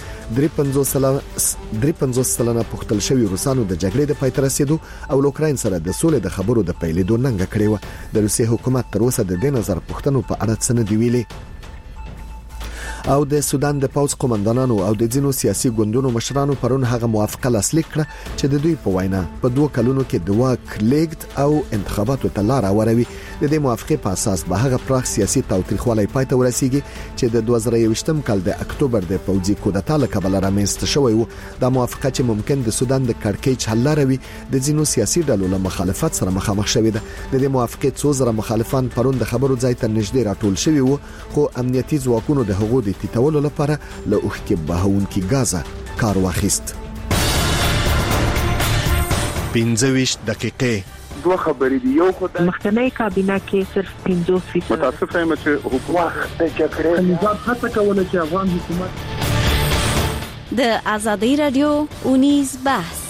لمخې 53% پوښتل شوی روسانو د جګړې د پای ته رسیدو او اوکراین سره د سولې د خبرو د پیلېدو ننګه کړې و. د روسیې حکومت تر اوسه د دې نظر پوښتنو په اړه څه نه دی ویلي. او د سودان د پوځ قومندانانو او د ځینو سیاسي ګوندونو مشرانو پرون هغه موافقه لاسلیک کړه چې د دوی په وینا په 2 کلونو کې د واک لیږد او انتخاباتو ته لار هواروي. د دې موافقه په اساس به هغه پراخ سیاسي تاوتریخوالی پای ته ورسیږي چې د 2021م کال د اکتوبر د پوځي کودتا له کبله رامنځته شوی و. دا موافقه چې ممکن د سودان د کړکېچ حل لروي د ځینو سیاسي ډلو له مخالفت سره مخامخ شوی ده. د دې موافقه څو زره مخالفان پرون د خبرو ځای ته نږدې راټول شوی وو خو امنیتي ځواکونو د هغو د تیتولو لپاره له اوښکې بهونکي غازه کار واخیست. 15 دقیقې دوه خبرې دي. یو خدای مخکنی کابینه کې صرف 50% متاسف یم چې حکومت د جګړې نظام هڅه کوله چې افغان حکومت د آزادی رادیو 19 بحث.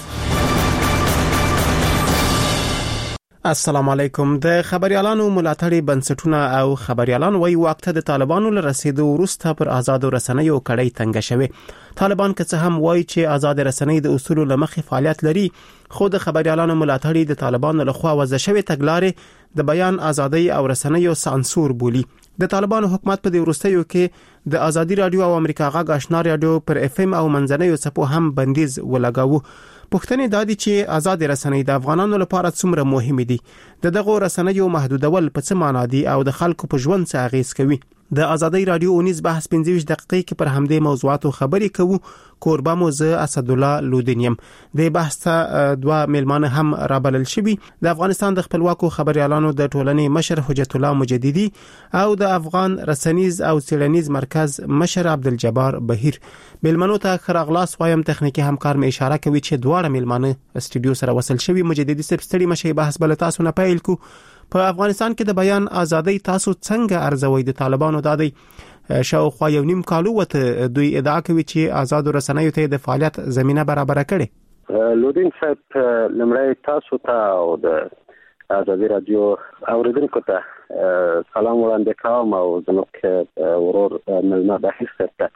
السلام علیکم. د خبريالانو ملاتړي بنسټونه او خبريالان وایي وخت د طالبانو له رسیدو وروسته پر آزادو رسنیو کړۍ تنګ شوه. طالبان که څه هم وایي چې آزاد رسنۍ د اصولو لمخې فعالیت لري خو د خبريالانو ملاتړي د طالبانو لخوا وضع شوی تګلارې د بیان ازادي او رسنیو سانسور بولی. د طالبانو حکومت په دې وروستیو کې د ازادي رادیو او امریکا غږ آشنا رادیو پر اف ام او منځنیو څپو هم بندیز ولګاوه. پوښتنه دا دي چې آزاد رسنۍ د افغانانو لپاره څومره مهم دي؟ دغه رسنیو محدودول په څه معنی دي او د خلکو په ژوند څه اغیز کوي؟ د ازادي رادیو اونیز بحث 15 دقیقې کې پر همدې موضوعاتو خبرې کوو. کوربه مو زه اسد الله لودینیم. د بحث ته دوه میلمانه هم رابلل شوي. د افغانستان د خپلواکو خبريالانو د ټولنې مشر حجت الله مجددي او د افغان رسنیز او څېړنیز مرکز مشر عبدالجبار بهیر. میلمنو ته خراغلاس وایم، تخنیکی همکار مې اشاره کوي چې دواړه میلمانه استودیو سره وصل شوي. مجددي صاحب ستړي مشي بحث بل تاسو نه پیل کو. په افغانستان کې د بیان ازادي تاسو څنګه ارزوي؟ د طالبانو دادی شاوخوا یو نیم کال وته دوی ادعا کوي چې آزاد رسنیو ته د فعالیت زمينه برابر کړي. لودین صاحب لمړی تاسو ته او د ازادي رادیو اوریدونکو ته سلام وړاندې کوم او زموږ ورور ملما بحث ته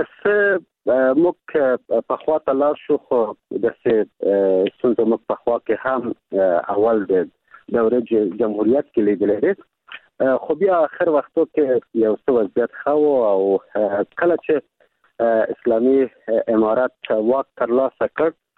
کس موږ په خوا ته لاړ شو خو د څه څنګه موږ په خوا کې هم اول د دوره جمهوریت کې لیدلې ده، خو بیا اخر وختو کې یو څه وضعیت خو او کله چې اسلامي امارات واک ترلاسه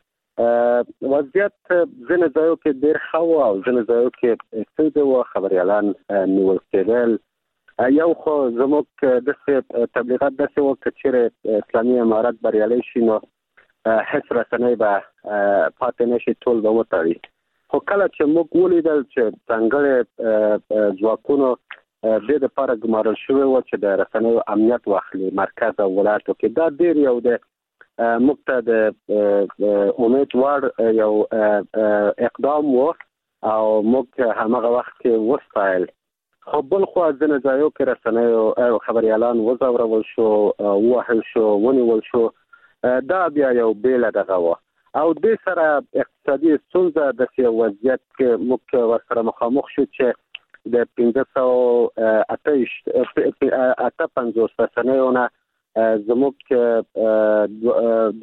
کړ وضعیت ځینې ځایو کې ډېر خو او ځینې ځایو کې ستونزې خبريالان نیول کېدل. یو خو زموږ د تبلیغات داسې وکړ چې اسلامي امارات بریالي شي نو هیڅ رسنۍ به پاتې نشي، ټول به وتړي. خو کله چې موږ ولیدل چې څنګه ځواکونو د لپاره ګمارل شوی و چې د رسنیو امنیت واخلي مرکز او ولایتو کې، دا ډیر یو د موږ ته د امید وړ یو اقدام و او موږ هغه وخت کې وستایل. خو بل خو ځینې ځایو کې رسنیو او خبريالان وزورول شو، وهل شو، ونیول شو. دا بیا یو بیل دغه و او د سره اقتصادي ستونزه د سی وضعیت کې موږ ورسره مخامخ شو چې د 1558 رسنیونه زموږ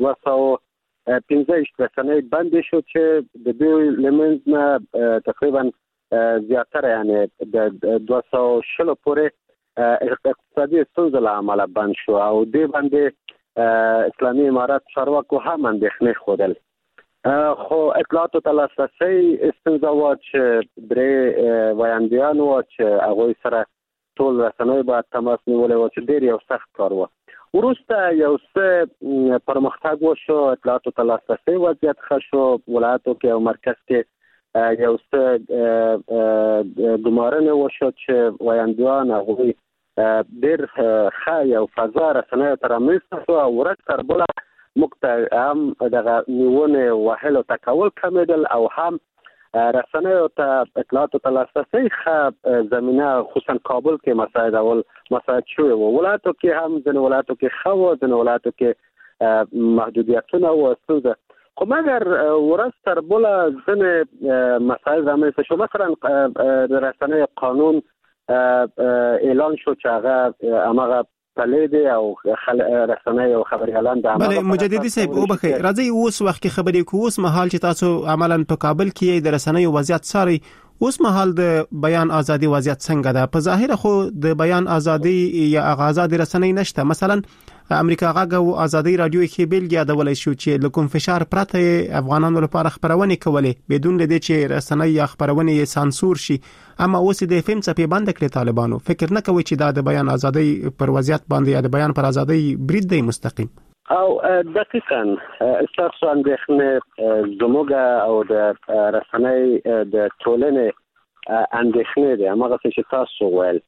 215 رسنۍ بند شو چې د دوی لمنځ نه تقریبا زیاتره یعنی د 260 پورې اقتصادي ستونزه له امله بند شو او د باندې اسلامي امارات چارواکو هم اندېښنې خوړل. خو اطلاعاتو ته لاسرسی ستونزه وه چې درې ویاندیان وو چې هغوی سره ټول رسنۍ باید تماس نیولی وو چې ډېر یو سخت کار و. وروسته یو څه پرمختګ وشو، اطلاعاتو ته لاسرسی وضعیت ښه شو، ولایتو کې او مرکز کې یو څه ګمارنې وشو چې ویاندیان هغوی ډېر ښه یو فضا رسنیو ته رامنځته شو او ورځ تر بله موږ ته هم دغه نیونې وهلو ته کول کمېدل او هم رسنیو ته اطلاعاتو ته لاسرسی ښه زمینه خصوصا کابل کې مساعد شوی و. ولایتو کې هم ځینې ولایتو کې ښه و، ځینې ولایتو کې محدودیتونه و ستونزه. خو مګر ورځ تر بله ځینې مسایل رامنځته شو. مثلا د رسنیو قانون اعلان شو چې هغه همغه پلي دي او رسنۍ او خبريالان د بله مجددي صاحب وبخي راځي اوس وخت کې خبرې کوو. اوس مهال چې تاسو عملاً په کابل کې د رسنیو وضعیت ساري، اوس مهال د بیان ازادي وضعیت څنګه ده؟ په ظاهر خو د بیان ازادي یا آزاد رسنۍ نشته. مثلا امریکا غږ او ازادي رادیو کې بیلګه یادولای شو چې لکم فشار پرته افغانانو لپاره خبرونه کولې بدون لدې چې رسنۍ یا خبرونه سانسور شي. اما اوس د فهم څخه بند کړی طالبانو. فکر نه کوي چې دا د بیان ازادي پر وضعیت باندې یا د بیان پر ازادي برید دی مستقیم؟ او دقیقاً استاسو اندېښنې زموږ او د رسنۍ د ټولنې اندېښنې دي. هغه څه چې تاسو ویل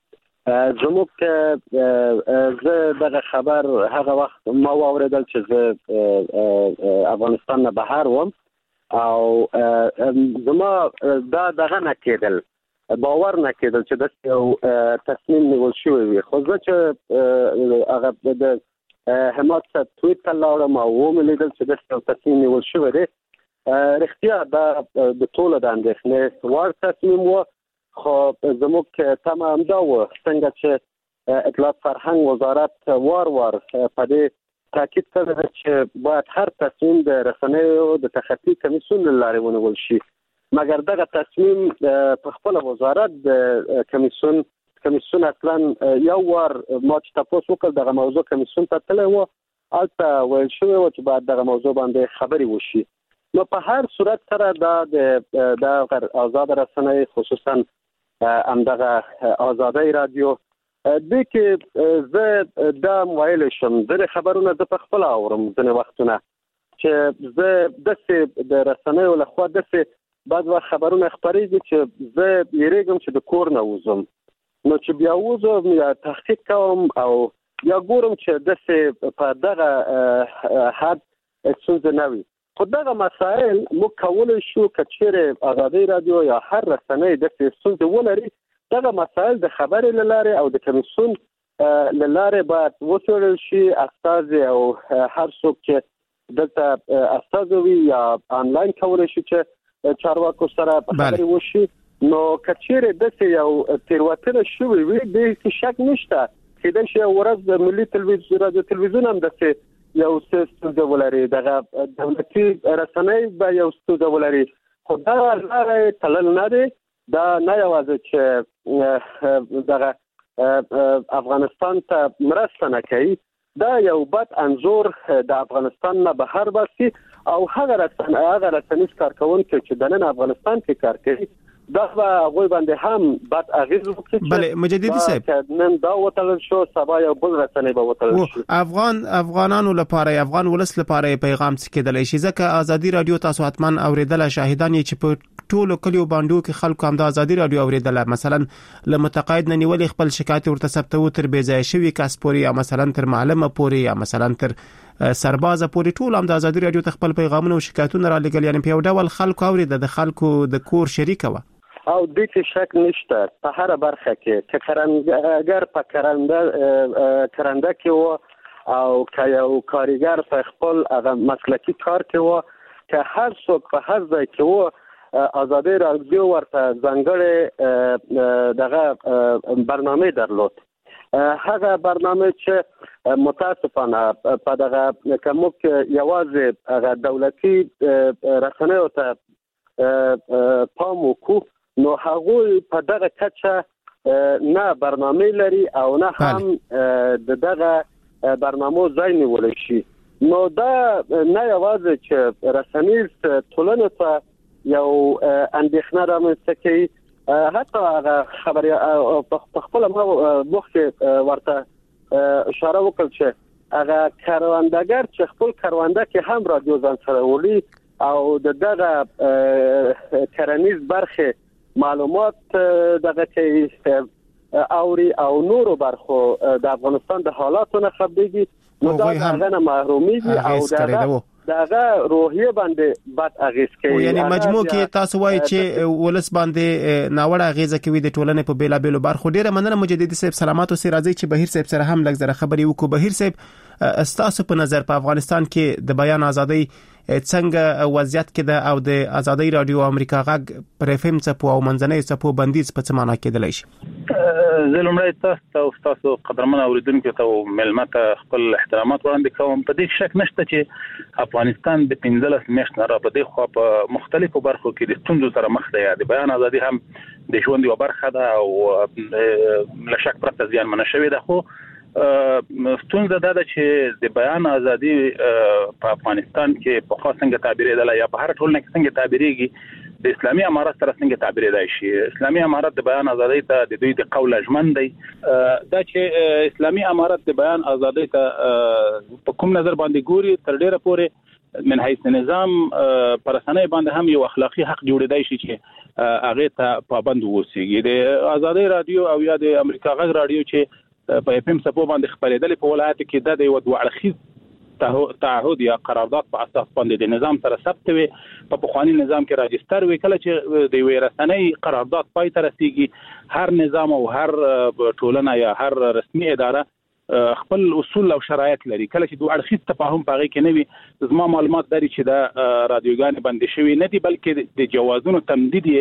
زموږ زه دغه خبر هغه وخت ما واوریدل چې زه افغانستان نه بهر وم او زما دا دغه نه کېدل، باور نه کېدل چې د یو تصمیم نیول شوی وي. خو زه چې هغه د همت تویټ ته لاړم او ومې لیدل چې د یو تصمیم نیول شوی دی، رښتیا دا د ټولو د اندېښنې وړ تصمیم و. خو زموږ تمه همدا و څنګه چې اطلاعات فرهنګ وزارت وار په دې تاکید کړی چې باید هر تصمیم د رسنیو د تخطي کمیسیون له لارې ونیول شي. مګر دغه تصمیم په خپل وزارت د کمیسیون کمیسیون اصلا یو وار ما چې تاسو وکړ دغه موضوع کمیسیون ته تللی و البته ویل شوی و چې باید دغه موضوع باندې خبرې وشي. نو په هر صورت سره د آزاد رسنۍ خصوصا همدغه آزادۍ رادیو د کې زه دا ویل شم د خبرونه د په خپل اورم د وختونه چې زه د رسنیو له خوا د بعد وخت خبرونه خبرېږي چې زه یریږم چې د کور نه وځم نو چې بیا وځم یا تحقیق کوم او یا ګورم چې د په دغه حد څه نه وي. خو دغه مسائل موږ کولی شو که چیرې آزادۍ رادیو یا هر رسنۍ د ستونزې ولري دغه مسائل د خبرې له لارې او د کمیسیون له لارې باید وڅېړل شي. استازي او هر څوک چې دلته استازي وي یا آنلاین کولی شي چې چارواکو سره خبرې وشي. نو که چیرې داسې یو تېروتنه شوې وي دې کې شک نشته کېدای شي ورځ د ملي رادیو تلویزیون هم داسې یو ستونزه ولري دغه دولتي رسنۍ به یو ستونزه ولري. خو دغه لارې تلل نه دی. دا نه یوازې چې دغه افغانستان ته مرسته نه کوي دا یو بد انځور د افغانستان نه بهر باسي او هغه رسنیز کارکونکي چې د نن افغانستان کې کار کوي دا غوي باندې هم بد اغیز وکړي. بله مجددي صاحب نن دا وتل شو سبا یو بل رسنۍ به وتل شي. افغانانو لپاره افغان ولس لپاره پیغام څه کېدلی شي ځکه آزادي رادیو تاسو حتمان اوریدل شاهدان یې چې په ټولو کلیو باندې کې خلکو هم د آزادي رادیو اوریدل مثلا له متقاعد نه نیولې خپل شکایت ورته ثبتو تر بیځای شوی کس پورې یا مثلا تر معلمه پورې یا مثلا تر سربازه پورې ټول هم د آزادي رادیو ته خپل پیغامونه او شکایتونه را لګل یعنی په یو ډول خلکو اورید د خلکو د کور شریک و او د کې شک نشته په هر برخه کې چې کرندګر په کرنده کې و او که یو کارګر په خپل هغه مسلکی کار کې و که هر څوک په هر ځای کې و آزادۍ رادیو ورته ځانګړې دغه برنامه درلود. هغه برنامه چې متاسفانه په دغه کوم یوازې هغه دولتي رسنیو ته پام وکړو نو هغه په دغه کچه نه برنامه لري او نه هم دغه برنامه ځای نیول شي. نو دا نه یوازې چې رسنیز ټولنه ته یو اندېښنه رامنځته کوي حتی هغه خبري په خپل مخکې ورته اشاره وکړل چې هغه کاروندګر چې خپل کارونده کې هم رادیو ځان سره ولي او دغه کرنیز برخه معلومات دغه کې اوري او نورو برخو د افغانستان د حالاتو نه خبريږي نو دا هغه نه محروميږي او دغه روحیه باندې بد اغیز کوي. یعنی مجموع کې تاسو وایي چې ولس باندې ناوړه اغیزه کوي د ټولنې په بیلا بیلو برخو. ډیره مننه مجددي صاحب سلامات او سي راځي چې بهیر صاحب سره هم لږ زره خبري وکړو. بهیر صاحب استاسو په نظر په افغانستان کې د بیان ازادي څنګه وضعیت کې ده او د آزادۍ رادیو امریکا غږ پر اف ام څپو او منځنۍ څپو بندیز په څه معنا کېدلی شي؟ زلمړی تاسو قدرمن اوریدونکو ته ملمت خپل احترامات وړاندې کوم. په دې شک نشته چې افغانستان د 15 میاشتې نه را په دې خو په مختلفو برخو کې د ستونزو سره مخ دی. د بیان ازادي هم د ژوند یو برخه ده او له شک پرته زیانمنه شوې ده. خو ستونزه دا ده چې د بیان ازادي په افغانستان کې په خاص څنګه تعبیرېدل یا په هر ټولنه کې څنګه تعبیرېږي د اسلامي امارت سره څنګه تعبیرېدای شي. اسلامي امارت د بیان ازادي ته د دوی د قول ژمن دی. دا چې اسلامي امارت د بیان ازادي ته په کوم نظر باندې ګوري تر ډیره پورې من حیث نظام پرسنۍ باندې هم یو اخلاقی حق جوړېدای شي چې هغه ته پابند ووسیږي. د آزادۍ رادیو او یا د امریکا غږ رادیو چې په اف ام څپو باندې خبرېدل په ولایت کې د یو دوه اړخیز تعهد یا قرارداد په اساس باندې د نظام سره ثبت وي په بخوانی نظام کې راجستر وي. کله چې د وی رسنۍ قرارداد پای ته رسیږي هر نظام او هر ټولنه یا هر رسمي اداره خپل اصول او شرایط لري. کله چې دوه اړخیز تفاهم پاغي کې نه وي زما معلومات لري چې دا رادیوګان بند شوی نه دي بلکې د جوازونو تمدید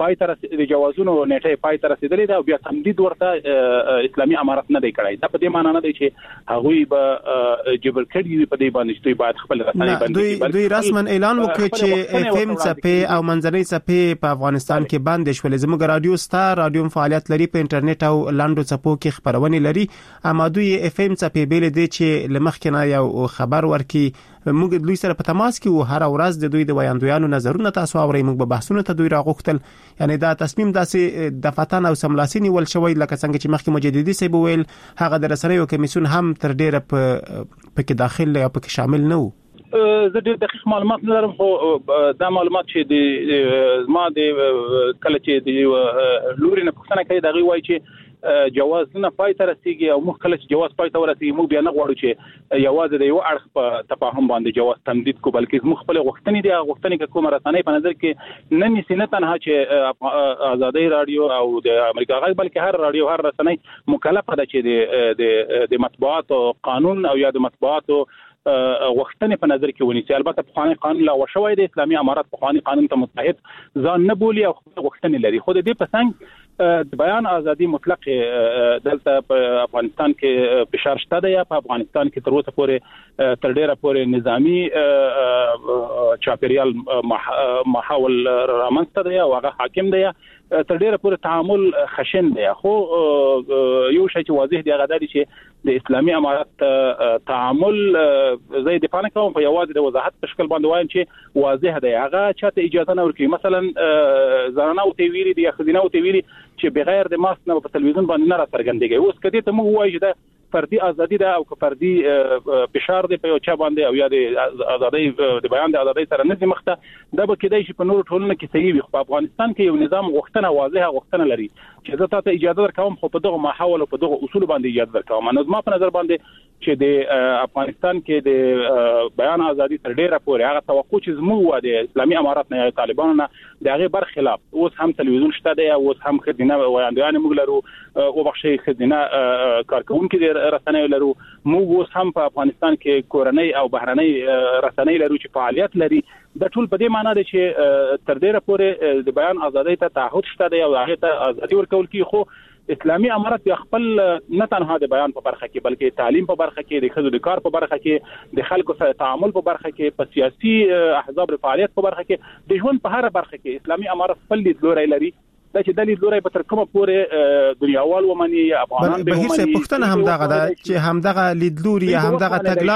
پای تر د جوازونو نیټه پای تر رسیدلې ده او بیا تمدید ورته اسلامي امارت نه دی کړی. دا په دې معنی نه دی چې هغوی به جبر کړی په دې باندې چې باید خپل رسنۍ باندې دوی رسمن اعلان وکړ چې اف ام صفحه او منځنۍ صفحه په افغانستان کې بند شولې. زموږ رادیو ستار رادیو فعالیت لري په انټرنیټ او لاندو صفحو کې خبرونه لري، اما دوی اف ام صفحه بیل دي چې لمخکنه یو خبر ورکي. موږ دوی سره په تماس کې وو، هر ورځ د دوی د ویاندویانو نظرونه تاسو اورئ. موږ به بحثونه ته دوی راغوښتل، یعنی دا تصمیم داسې د فتن او سملاسي نیول شوی لکه څنګه چې مخکې مجددي صاحب ویل هغه د رسنیو کمیسیون هم تر ډیره پکې داخل یا پکې شامل نه وو. زه ډېر دقیق معلومات نه لرم، خو دا معلومات چې د ما د کله چې د لوري نه پوښتنه کوي دغه وایي چې جواز نه پای ته رسیږي او موږ کله چې جواز پای ته ورسیږي موږ بیا نه غواړو چې یوازې د یو اړخ په تفاهم باندې جواز تمدید کو، بلکې موږ خپل غوښتنې دي غوښتنې کومه رسنۍ په نظر کې نه نیسي، نه تنها چې آزادۍ رادیو او د امریکا غږ بلکې هر رادیو هر رسنۍ مکلفه ده چې د مطبوعاتو قانون او یا د مطبوعاتو غوښتنې په نظر کې ونیسي. البته پخوانی قانون لا وشوي د اسلامي امارات پخوانی قانون ته متحد ځان نه بولي او غوښتنې لري، خو د دې په څنګ د بیان ازادي مطلق دلته په افغانستان کې فشار شته دی. په افغانستان کې تر اوسه پورې تر ډیره پورې نظامی چاپیریال ماحول رامنځته دی او هغه حاکم دی، تر ډیره پورې تعامل خشن دی. خو یو شی چې واضح دی هغه دی چې د اسلامي امارات تعامل زه د پانه کوم په یوازې د وضاحت په شکل باندې وایم چې واضح دی، هغه چاته اجازه نه ورکوي. مثلا زنانه او تی ویلي دي یا خزینه او تی ویلي چې بغیر د ماسک نه په تلویزیون باندې نه راڅرګندېږي. اوس کدی ته موږ وایو چې دا فردي ازادي ده او فردي فشار دی په یو چا باندې او یا د ازادۍ د بیان د ازادۍ سره نه مخته دا به کېدای شي په نورو ټولنو کې صحیح وي. په افغانستان کې یو نظام غوښتنه واضحه غوښتنه لري چې زه تاسو اجازه درکوم، خو په دغه ماحول او په دغه اصول باندې اجازه درکوم. نو زما په نظر باندې چې د افغانستان کې د بیان ازادي تر ډیره پورې هغه توقع چې زموږ د اسلامي امارات نه طالبانو نه د هغه برخلاف اوس هم تلویزیون شته دی، اوس هم خدینه ویاندویان موږ لرو او بخشي خدینه کارکونکو د رسنیو لرو، موږ اوس هم په افغانستان کې کورنۍ او بهرنۍ رسنۍ لرو چې فعالیت لري. د ټول په دې معنی دی چې تر ډیره پورې د بیان ازادۍ ته تعهد شته دی او هغه ته ازادي ورکول کی. خو اسلامي امارات خپل نه تنها د بیان په برخه کې بلکې تعلیم په برخه کې، د خځو د کار په برخه کې، د خلکو سره تعامل په برخه کې، په سیاسي احزاب فعالیت په برخه کې، د ژوند په هر برخه کې اسلامي امارات خپل لیدلوری لري. دا چې د لیدلوری په تر کومه پورې دنیاوال ومني یا افغانان به بهیر صاحب پښتنه هم دغه ده چې هم دغه لیدلوري هم دغه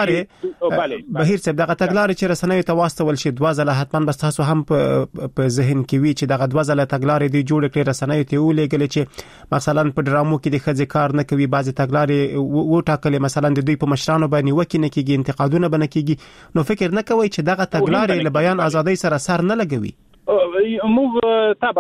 تګلارې بهیر صاحب دغه تګلارې چې رسنیو ته واستول شي دوه ځله حتمان بس تاسو هم په ذهن کې وی چې دغه دوه ځله تګلارې دی جوړ کړي رسنیو ته ولېګل چې مثلا په ډرامو کې د خځې کار نه کوي، بعضي تګلارې و ټاکلې مثلا د دوی په مشرانو باندې وکینه کېږي، انتقادونه بنه کېږي. نو فکر نه کوي چې دغه تګلارې له بیان ازادۍ سره سر نه لګوي؟ موږ طبعا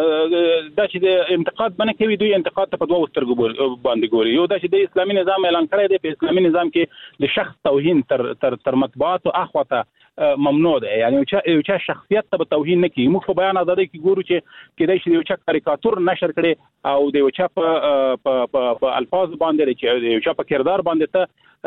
دا چې د انتقاد باندې کوي دوی انتقاد ته په دوه سترګو باندې ګوري. یو دا چې د اسلامي نظام اعلان کړی دی، په اسلامي نظام کې د شخص توهین تر مطبوعات او اخواته ممنوع ده، یعنی یو چا شخصیت ته توهین نه کوي. موږ په بیان ازادۍ کې ګورو چې کېدای شي یو چا کاریکاتور نشر کړي او د یو چا په الفاظ باندې چې یو چا په کردار باندې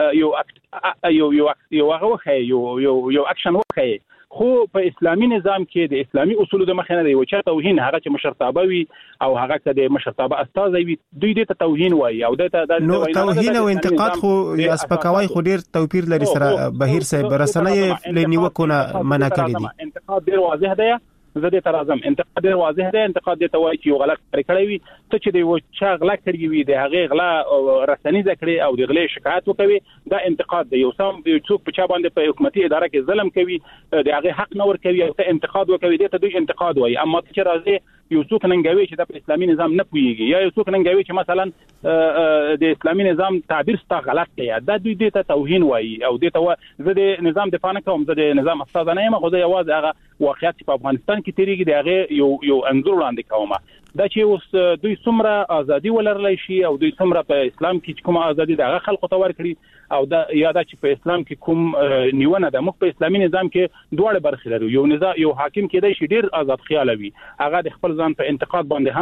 ته یو هغه وخی یو اکشن وخی. خو په اسلامي نظام کې د اسلامي اصولو د مخه نه دی چې توهین هغه چې مشرتابه وي او هغه چې د مشرتابه استاد وي دوی د توهین وایي او د توهین او انتقاد خو اسپکاوي خو ډیر توپیر لري سره. بهیر صاحب رسنۍ لنیوکونه منع کړی دي. انتقاد ډیر واضح دی، زه دې ترازم انتقاد ډیر واضح دی. انتقاد دې ته وایي چې یو غلط کړی وي، ته چې دی و چې غلا کړی وي د هغه غلا رسنۍ ذکرې او د غلې شکایت وکوي، دا انتقاد دی. یو سم څوک په چا باندې په حکومتي اداره کې ظلم کوي د هغه حق نه ور کوي او ته انتقاد وکوي، دې ته دوی انتقاد وایي. اما چې راځي یو څوک ننګوي چې د اسلامي نظام نه پويږي یا یو څوک ننګوي چې مثلا د اسلامي نظام تعبیر ستا غلط دی، دا دوی دې ته توهین وایي او دې ته زه د نظام دفاع نه کوم، زه د نظام استاد نه یم، خو زه یوازې هغه واقعیت په افغانستان کې تیریږي د هغه یو انځور وړاندې کوم. دا چې اوس دوی څومره ازادي ولرلی شي او دوی څومره په اسلام کې کوم ازادي د هغه خلکو ته ورکړي او دا یا دا چې په اسلام کې کوم نیونه ده. موږ په اسلامي نظام کې دوه برخې لرو. یو حاکم کېدای شي ډیر آزاد خیال وي، هغه د خپل ځان په انتقاد باندې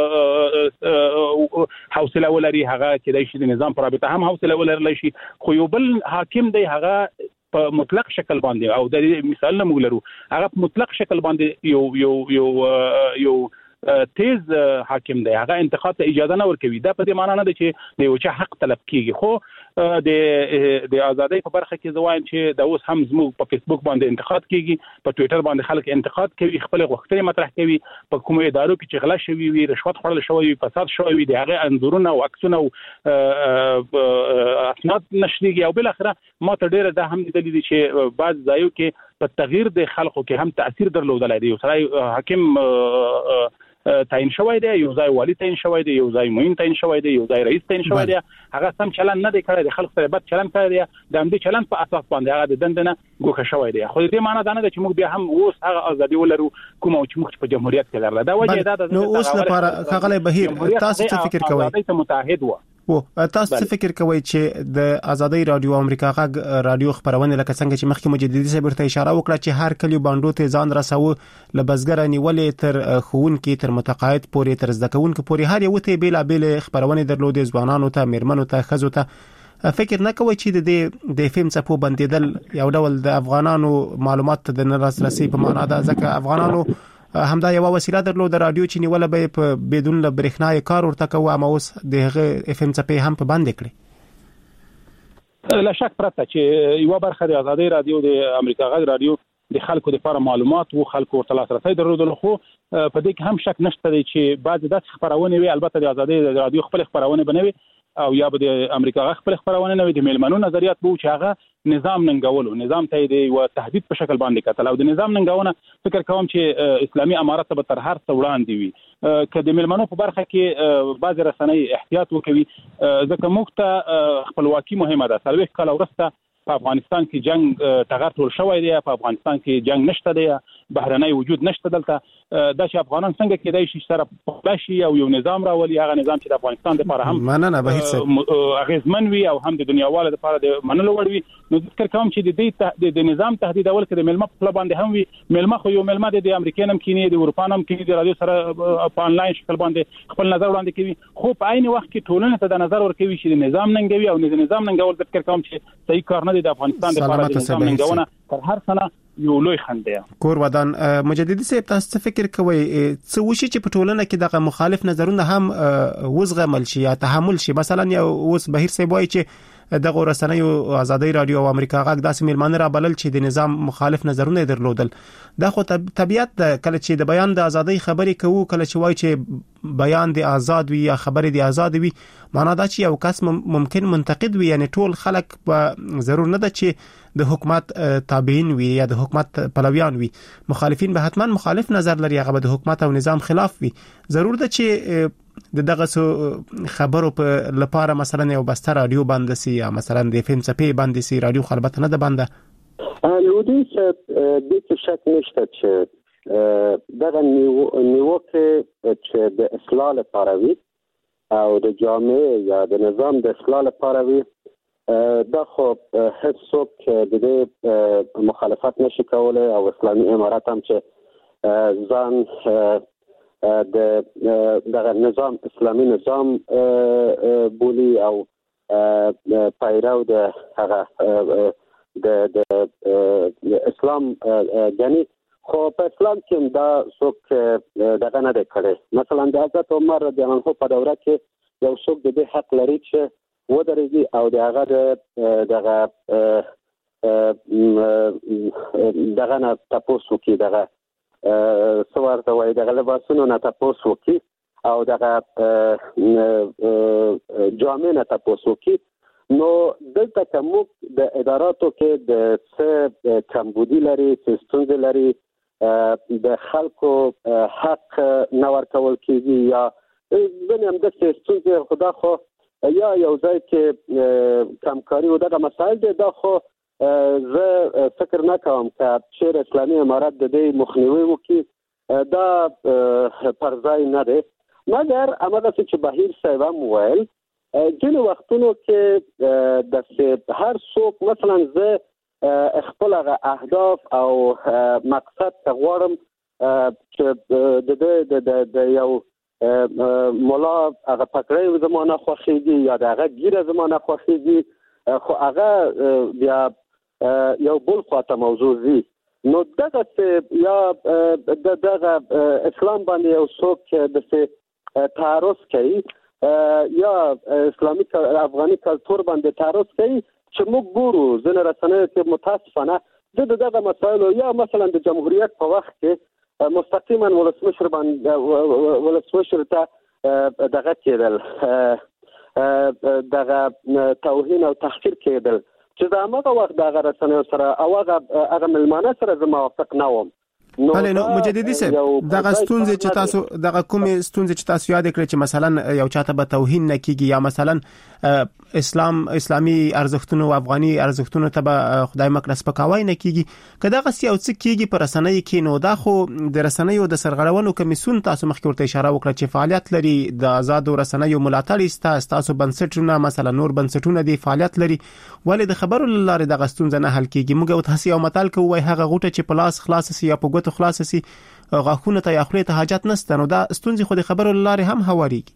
هم حوصله ولري، هغه کېدای شي د نظام پر رابطه هم حوصله ولرلی شي. خو یو بل حاکم دی هغه په مطلق شکل باندې او د مثال نه موږ لرو هغه په مطلق شکل باندې یو تیز حاکم دی هغه انتقاد ته اجازه نه ورکوي دا په دې معنی نه ده چې د یو چا حق طلب کیږي خو د ازادۍ په برخه کې زه وایم چې دا اوس هم زموږ په فیسبوک باندې انتقاد کیږي په ټوئیټر باندې خلک انتقاد کوي خپل غوښتنې مطرح کوي په کوم ادارو کې چې غلا شوی وي رشوت خوړل شوی وي فساد شوی وي د هغه انځورونه او عکسونه او اسناد نشریږي او بل اخره ما ته ډیره دا هم لیدل دي چې بعض ځایو کې په تغییر د خلکو کې هم تاثیر درلودلای دی یو سړی حاکم تعین شوی دی یو ځای والی تعین شوی دی یو ځای معین تعین شوی دی یو ځای رئیس تعین شوی دی هغه سم چلن نه دی کړی د خلکو سره بد چلن کړی دی د همدې چلن په اساس باندې هغه د دندنه ګوښه شوی دی خو دې معنی دا نه ده چې موږ بیا هم اوس هغه ازادي ولرو کوم چې موږ په جمهوریت کې لرله دا وجه دا ده نو اوس لپاره خغلی بهیر تاسو څه فکر کوئ ازادي متحد و تاسو څه فکر کوئ چې د ازادۍ رادیو امریکا غږ رادیو خبرونه لکه څنګه چې مخکې مجددي صاحب ته اشاره وکړه چې هر کلی باندې ته ځان رسو لبزګر نیولې تر خوونکې تر متقاعد پورې تر زدکونکو پورې هر یو ته بیل خبرونه درلودې ځوانانو ته میرمنو ته خزو ته فکر نه کوي چې د فهم څپو بندیدل یو ډول د افغانانو معلومات د لاسرسي په معنا ده ځکه افغانانو همدا یو وسیله درلود رادیو چې نیول به په بدون برېښناي کار ورته کوو اما اوس دغه اف ام څپې هم په باندې کړې لا شک پرته چې یو برخه د ازادۍ رادیو د امریکا غږ رادیو د خلکو لپاره معلومات او خلکو ورته لاسرسي درلودل خو په دې کې هم شک نشته چې بعض د خبرونه وي البته د ازادۍ رادیو خپل خبرونه بنوي او یا به د امریکا غږ خپل خبرونه نه وي د میلمنو نظریات وو چې هغه نظام ننګولو نظام ته دی او تهدید په شکل باندې کتل او د نظام ننګونه فکر کوم چې اسلامي امارات به تر هر څه وړاندې وي که د میلمنو په برخه کې بعض رسنۍ احتیاط وکوي ځکه موږ ته خپلواکي مهمه ده 30 کال وروسته په افغانستان کې جنگ ټغر ټول شوی دی په افغانستان کې جنگ نشته دی بهرنۍ وجود نشته دلته دا چې افغانان څنګه کېدای شي سره پخلاشي او یو نظام راولي هغه نظام چې د افغانستان لپاره هم مننه بهیر صاحب اغیزمن وي او هم د دنیاواله لپاره د منلو وړ وي نو فکر کوم چې د نظام تهدید اول کې د ملمه په باندې هم وي ملمه خو یو ملمه د امریکا نم کینی د اروپا نم کینی د رادیو سره په انلاین شکل باندې خپل نظر وړاندې کوي خو په عین وخت کې ټولنه ته د نظر ورکوي چې د نظام ننګوي او د نظام ننګول فکر کوم چې صحیح کار نه دی د افغانستان لپاره د نظام ننګونه تر هر څه یو لوی خنده کور ودان مجددي صاحب تاسو فکر کوئ څه وشي چې په ټولنه کې دغه مخالف نظرونه هم وزغمل شي یا تحمل شي مثلا یو اوس بهیر صاحب وایي چې دغه رسنیو ازادۍ رادیو او امریکا غږ داسې میلمانه را بلل چې د نظام مخالف نظرونه درلودل دا خو طبيعت د کله چې د بیان د ازادۍ خبرې کوو کله چې وایي چې بیان د آزاد وي یا خبرې د آزاد وي معنا دا چې یو کس ممکن منتقد وي یعنی ټول خلک به ضرور نه ده چې د حکومت تابعین وي یا د حکومت پلویان وي مخالفین به حتما مخالف نظر لري هغه د حکومت او نظام خلاف وي ضرور ده چې دغه خبرو په لپاره مثلا یو بسته رادیو باندې سي یا مثلا د فهم څپې باندې سي رادیو خلبت نه ده باندې نو دې څه شک نشته چې دغه نیوکه چې د اصلاح لپاره وي او د جامعه یا د نظام د اصلاح لپاره وي دا خو هیڅ څوک د دې مخالفت نشي کولای او اسلامي امارات هم چې ځان دغه نظام اسلامي نظام بولی او پیرو د هغه د اسلام غني خو په اسلام کې دا څوک دغه نه دی کړی مثلا د حضرت عمر رضی الله عنه په دوره کې یو څوک د دې حق لري چې ودرېږي او دغه نه تاسو کې دغه څوار ته وایي دغه لباسونو نه تاسو کې او دغه جامې نه تاسو کې نو دلته کوم د اداراتو کې د څه کمبودي لري چې ستونزې لري د خلکو حق نه ورکول کېږي یا بنیم د ستونزې خدا خو یا یو ځای کې کمکاري او دغه مسائل دا خو زه فکر نه کوم چې اسلامي امارات د دې مخنیوي وکړي دا پر ځای نه دی مګر هغه چې بهیر صاحب هم وویل ځینې وختونو کې د هر څوک مثلا زه خپل اهداف او مقصد ته غواړم چې د یو مولا هغه پکړې زمانه خوښيږي یا دغه ګیره زمانه خوښيږي خو هغه بیا یو بل خواته موضوع دي نو دغه یا دغه اسلام باندې یو څوک د تعرض کوي یا اسلامي افغاني کلتور باندې تعرض کوي چې موږ ګورو ځنه رسنیو کې متاسفانه دغه مسایل یا مثلا د جمهوریت په وخت کې مستقیما ولسمشر ته دغه کېدل دغه توهین او تحقیر کېدل چې دا هغه وخت دغه رسنیو سره او هغه ملمانه سره زه موافق نه وم. بله نو مجددي صاحب دغه ستونزې چې تاسو دغه کومې ستونزې چې تاسو یاد کړئ چې مثلا یو چاته به توهین نه کیږي یا مثلا اسلامي ارزښتونو او افغاني ارزښتونو ته به خدای مکړه سپکاوی نه کیږي که دغه یو څه کیږي پر رسنۍ کې نو دا خو د رسنیو د سرغړونو کمیسیون تاسو مخکې ورته اشاره وکړه چې فعالیت لري د آزادو رسنیو ملاتړ تاسو بنسټونه مثلا نور بنسټونه دی فعالیت لري ولې د خبرو لاره دغه ستونزه نه حل کیږي موږ او تاسو یو متل کوي هغه غوټه چې پلاس خلاص سي یا په خلاص سي غاخونه ته یا خپل ته حاجت نشته نو دا ستونزې خو د خبرو لاره هم هواريږي.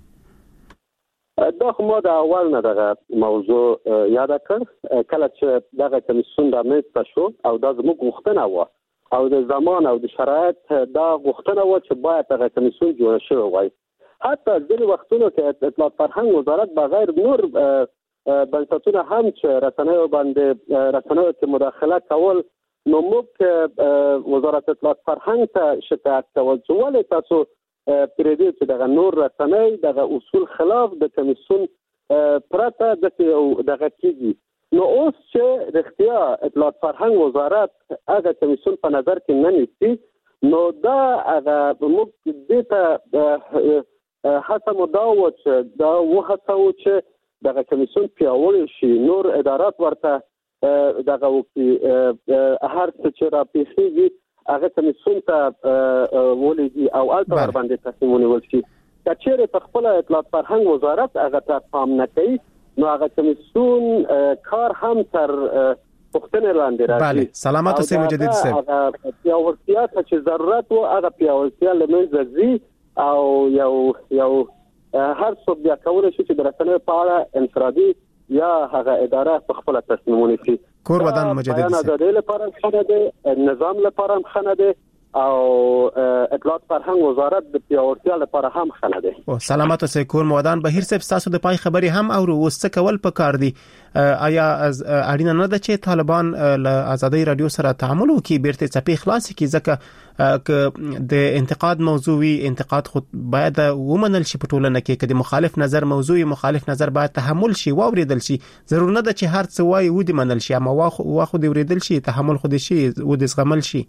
دا خو ما د اول نه دغه موضوع یاد کړ کله چې دغه کمیسیون د امنیت شو او دا زموږ غوښتنه و او د زمان او د شرایط دا غوښتنه و چې باید دغه کمیسیون جوړ شي وای حتی ځینې وختونو کې اطلاعات فرهنګ وزارت بغیر نور بنسټونه هم چې رسنیو کې مداخله کول نو موږ وزارت اطلاعات فرهنګ ته شکایت کول چې ولې تاسو پرېدي چې دغه نور رسنۍ دغه اصول خلاف د کمیسیون پرته دغه کیږي نو اوس چې د اختیا اطلاعات فرهنګ وزارت هغه کمیسیون په نظر کې نه نیسي نو دا هغه موږ د ته هڅه مو دا و چې دا وهڅو چې دغه کمیسیون پیاوړی شي نور ادارات ورته دغه وکي هر څه چې را پیښیږي هغه کمیسیون ته ولېږي او البته ور باندې تصمیم ونیول شي چې چیرې په خپل اطلاعات فرهنګ وزارت هغه ته پام نه کوي نو هغه کمیسیون کار هم تر پښتنه لاندې راځي. بله سلامات اوسئ مجدد صاحب. هغه پیاوړتیا چې ضرورت و هغه پیاوړتیا لمنځه ځي او یو هر څوک بیا کولای شي چې د رسنیو په اړه انفرادي یا هغه اداره په خپل تصمیم ونیسي. کور ودان مجدد صاحب د دې لپاره خنه ده نظام لپاره خنه ده او اطلاعات فرهنګ وزارت د پیاوړتیا لپاره هم خنه ده. او سلامات اوسئ کور مودان بهیر صاحب تاسو د پای خبري هم او وسڅ کول پکار دي آیا اړینه نه ده چې طالبان له آزادۍ رادیو سره تعامل وکړي بیرته چپی خلاص کی ځکه د انتقاد موضوعي انتقاد خود باید ومنل شي په ټولنه کې کله مخالف نظر موضوعي مخالف نظر باید تحمل شي او اوریدل شي ضرور نه ده چې هر څه وایي ودی منل شي اما واخو دی اوریدل شي تحمل خود شي و د زغمل شي.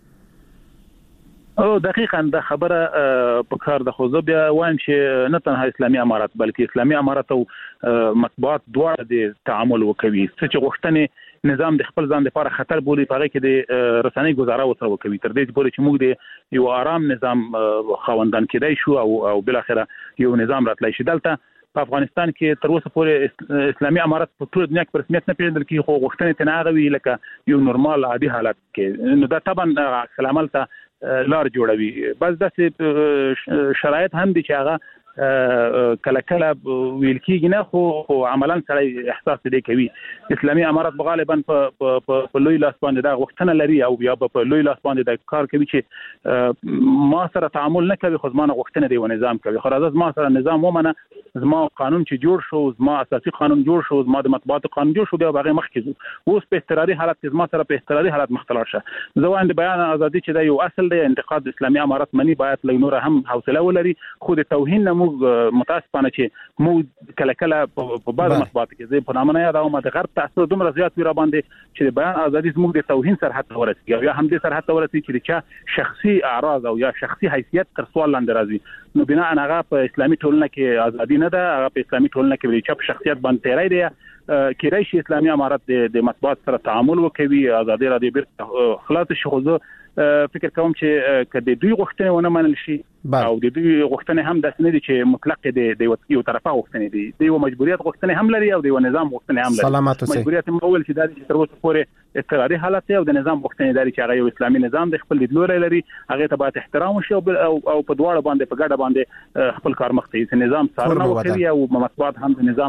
او دقیقاً د خبره په کار د خوځو بیا وایم چې نه تنها اسلامي امارات بلکې اسلامي امارات او مطبوعات دواړه د تعامل وکوي چې غوښتنې نظام د خپل ځان لپاره خطر بولي په هغه کې د رسنۍ گزاره وسره وکوي تر دې پورې چې موږ د یو آرام نظام خوندان کېدای شو او بل اخره یو نظام راتلای شي. دلته په افغانستان کې تر اوسه پورې اسلامي امارات په ټول دنیا کې په رسمیت نه پیژندل کیږي خو غوښتنې تناغوي لکه یو نورمال عادي حالت کې نو دا طبعا عمل ته لار جوړوي بس د شرایط هم دي چې هغه کله کله ویل کېږي نه خو عملاً سره احساس دې کوي. اسلامي امارات غالبا په لوی لاس باندې دا غوښتنه لري او بیا په لوی لاس باندې دا کار کوي چې ما سره تعامل نه کوي خو زمانه غوښتنه دی و نظام کوي خو راځه ما سره نظام ومنه زما قانون چې جوړ شو زما اساسي قانون جوړ شو زما د مطبوعات قانون جوړ شو بیا هغه مخکې اوس په اضطراري حالت کې زما سره په اضطراري حالت مختلف شه. زه وایم د بیان ازادي چې دا یو اصل دی انتقاد اسلامي امارات منی باید لنور هم حوصله ولري خو د توهین نه متاسفانه چې مو کله کله په بعض مطبوعات کې زه په نامه نه یادوم د غرب تاثیر دومره زیات ویرا باندې چې د بیان ازادي زموږ د توهین سرحد ته ورسیږي یا هم د سرحد ته ورسیږي چې چا شخصي اعراض او یا شخصي حیثیت تر سوال لاندې راځي نو بنا هغه په اسلامي ټولنه کې ازادي نه ده هغه په اسلامي ټولنه کې د چا شخصیت باندې تیری دی کېدای شي اسلامي امارات د مطبوعات سره تعامل وکوي آزادي رادیو بیرته خلاص شي خو فکر کوم چې کله دوی غوښتنه ونه منل شي او د دوی غوښتنه هم داسې نه دي چې مطلق د یو طرفه غوښتنه دي د یو مجبوریت غوښتنه هم لري او د یو نظام غوښتنه هم لري. مجبوریت مول چې د تر اوسه پورې اضطراري حالت او د نظام غوښتنه لري چې هغه یو اسلامي نظام د خپل لیدلوري لري هغه ته باید احترام وشي او په دواړه باندې په ګډه باندې خپل کار مخ ته نظام څارنه وکړي او مطبوعات هم د نظام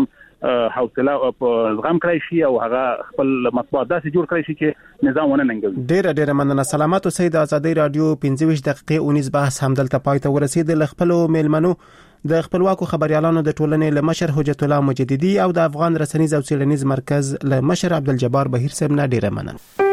حوصله په زغم کړی شي او هغه خپل مطبوعات داسې جوړ کړی شي چې نظام ونه ننګوي. ډېر مننه. سلامات اوسئ. د ازادي رادیو 25 دقیقې 19 بحث همدلته پای ته ورسید. له خپل میلمنو د خپلواکو خبريالانو د ټولنې له مشر حجت الله مجددي او د افغان رسنیز او څېړنیز مرکز له مشر عبدالجبار بهیر صاحب نه ډېر مننه.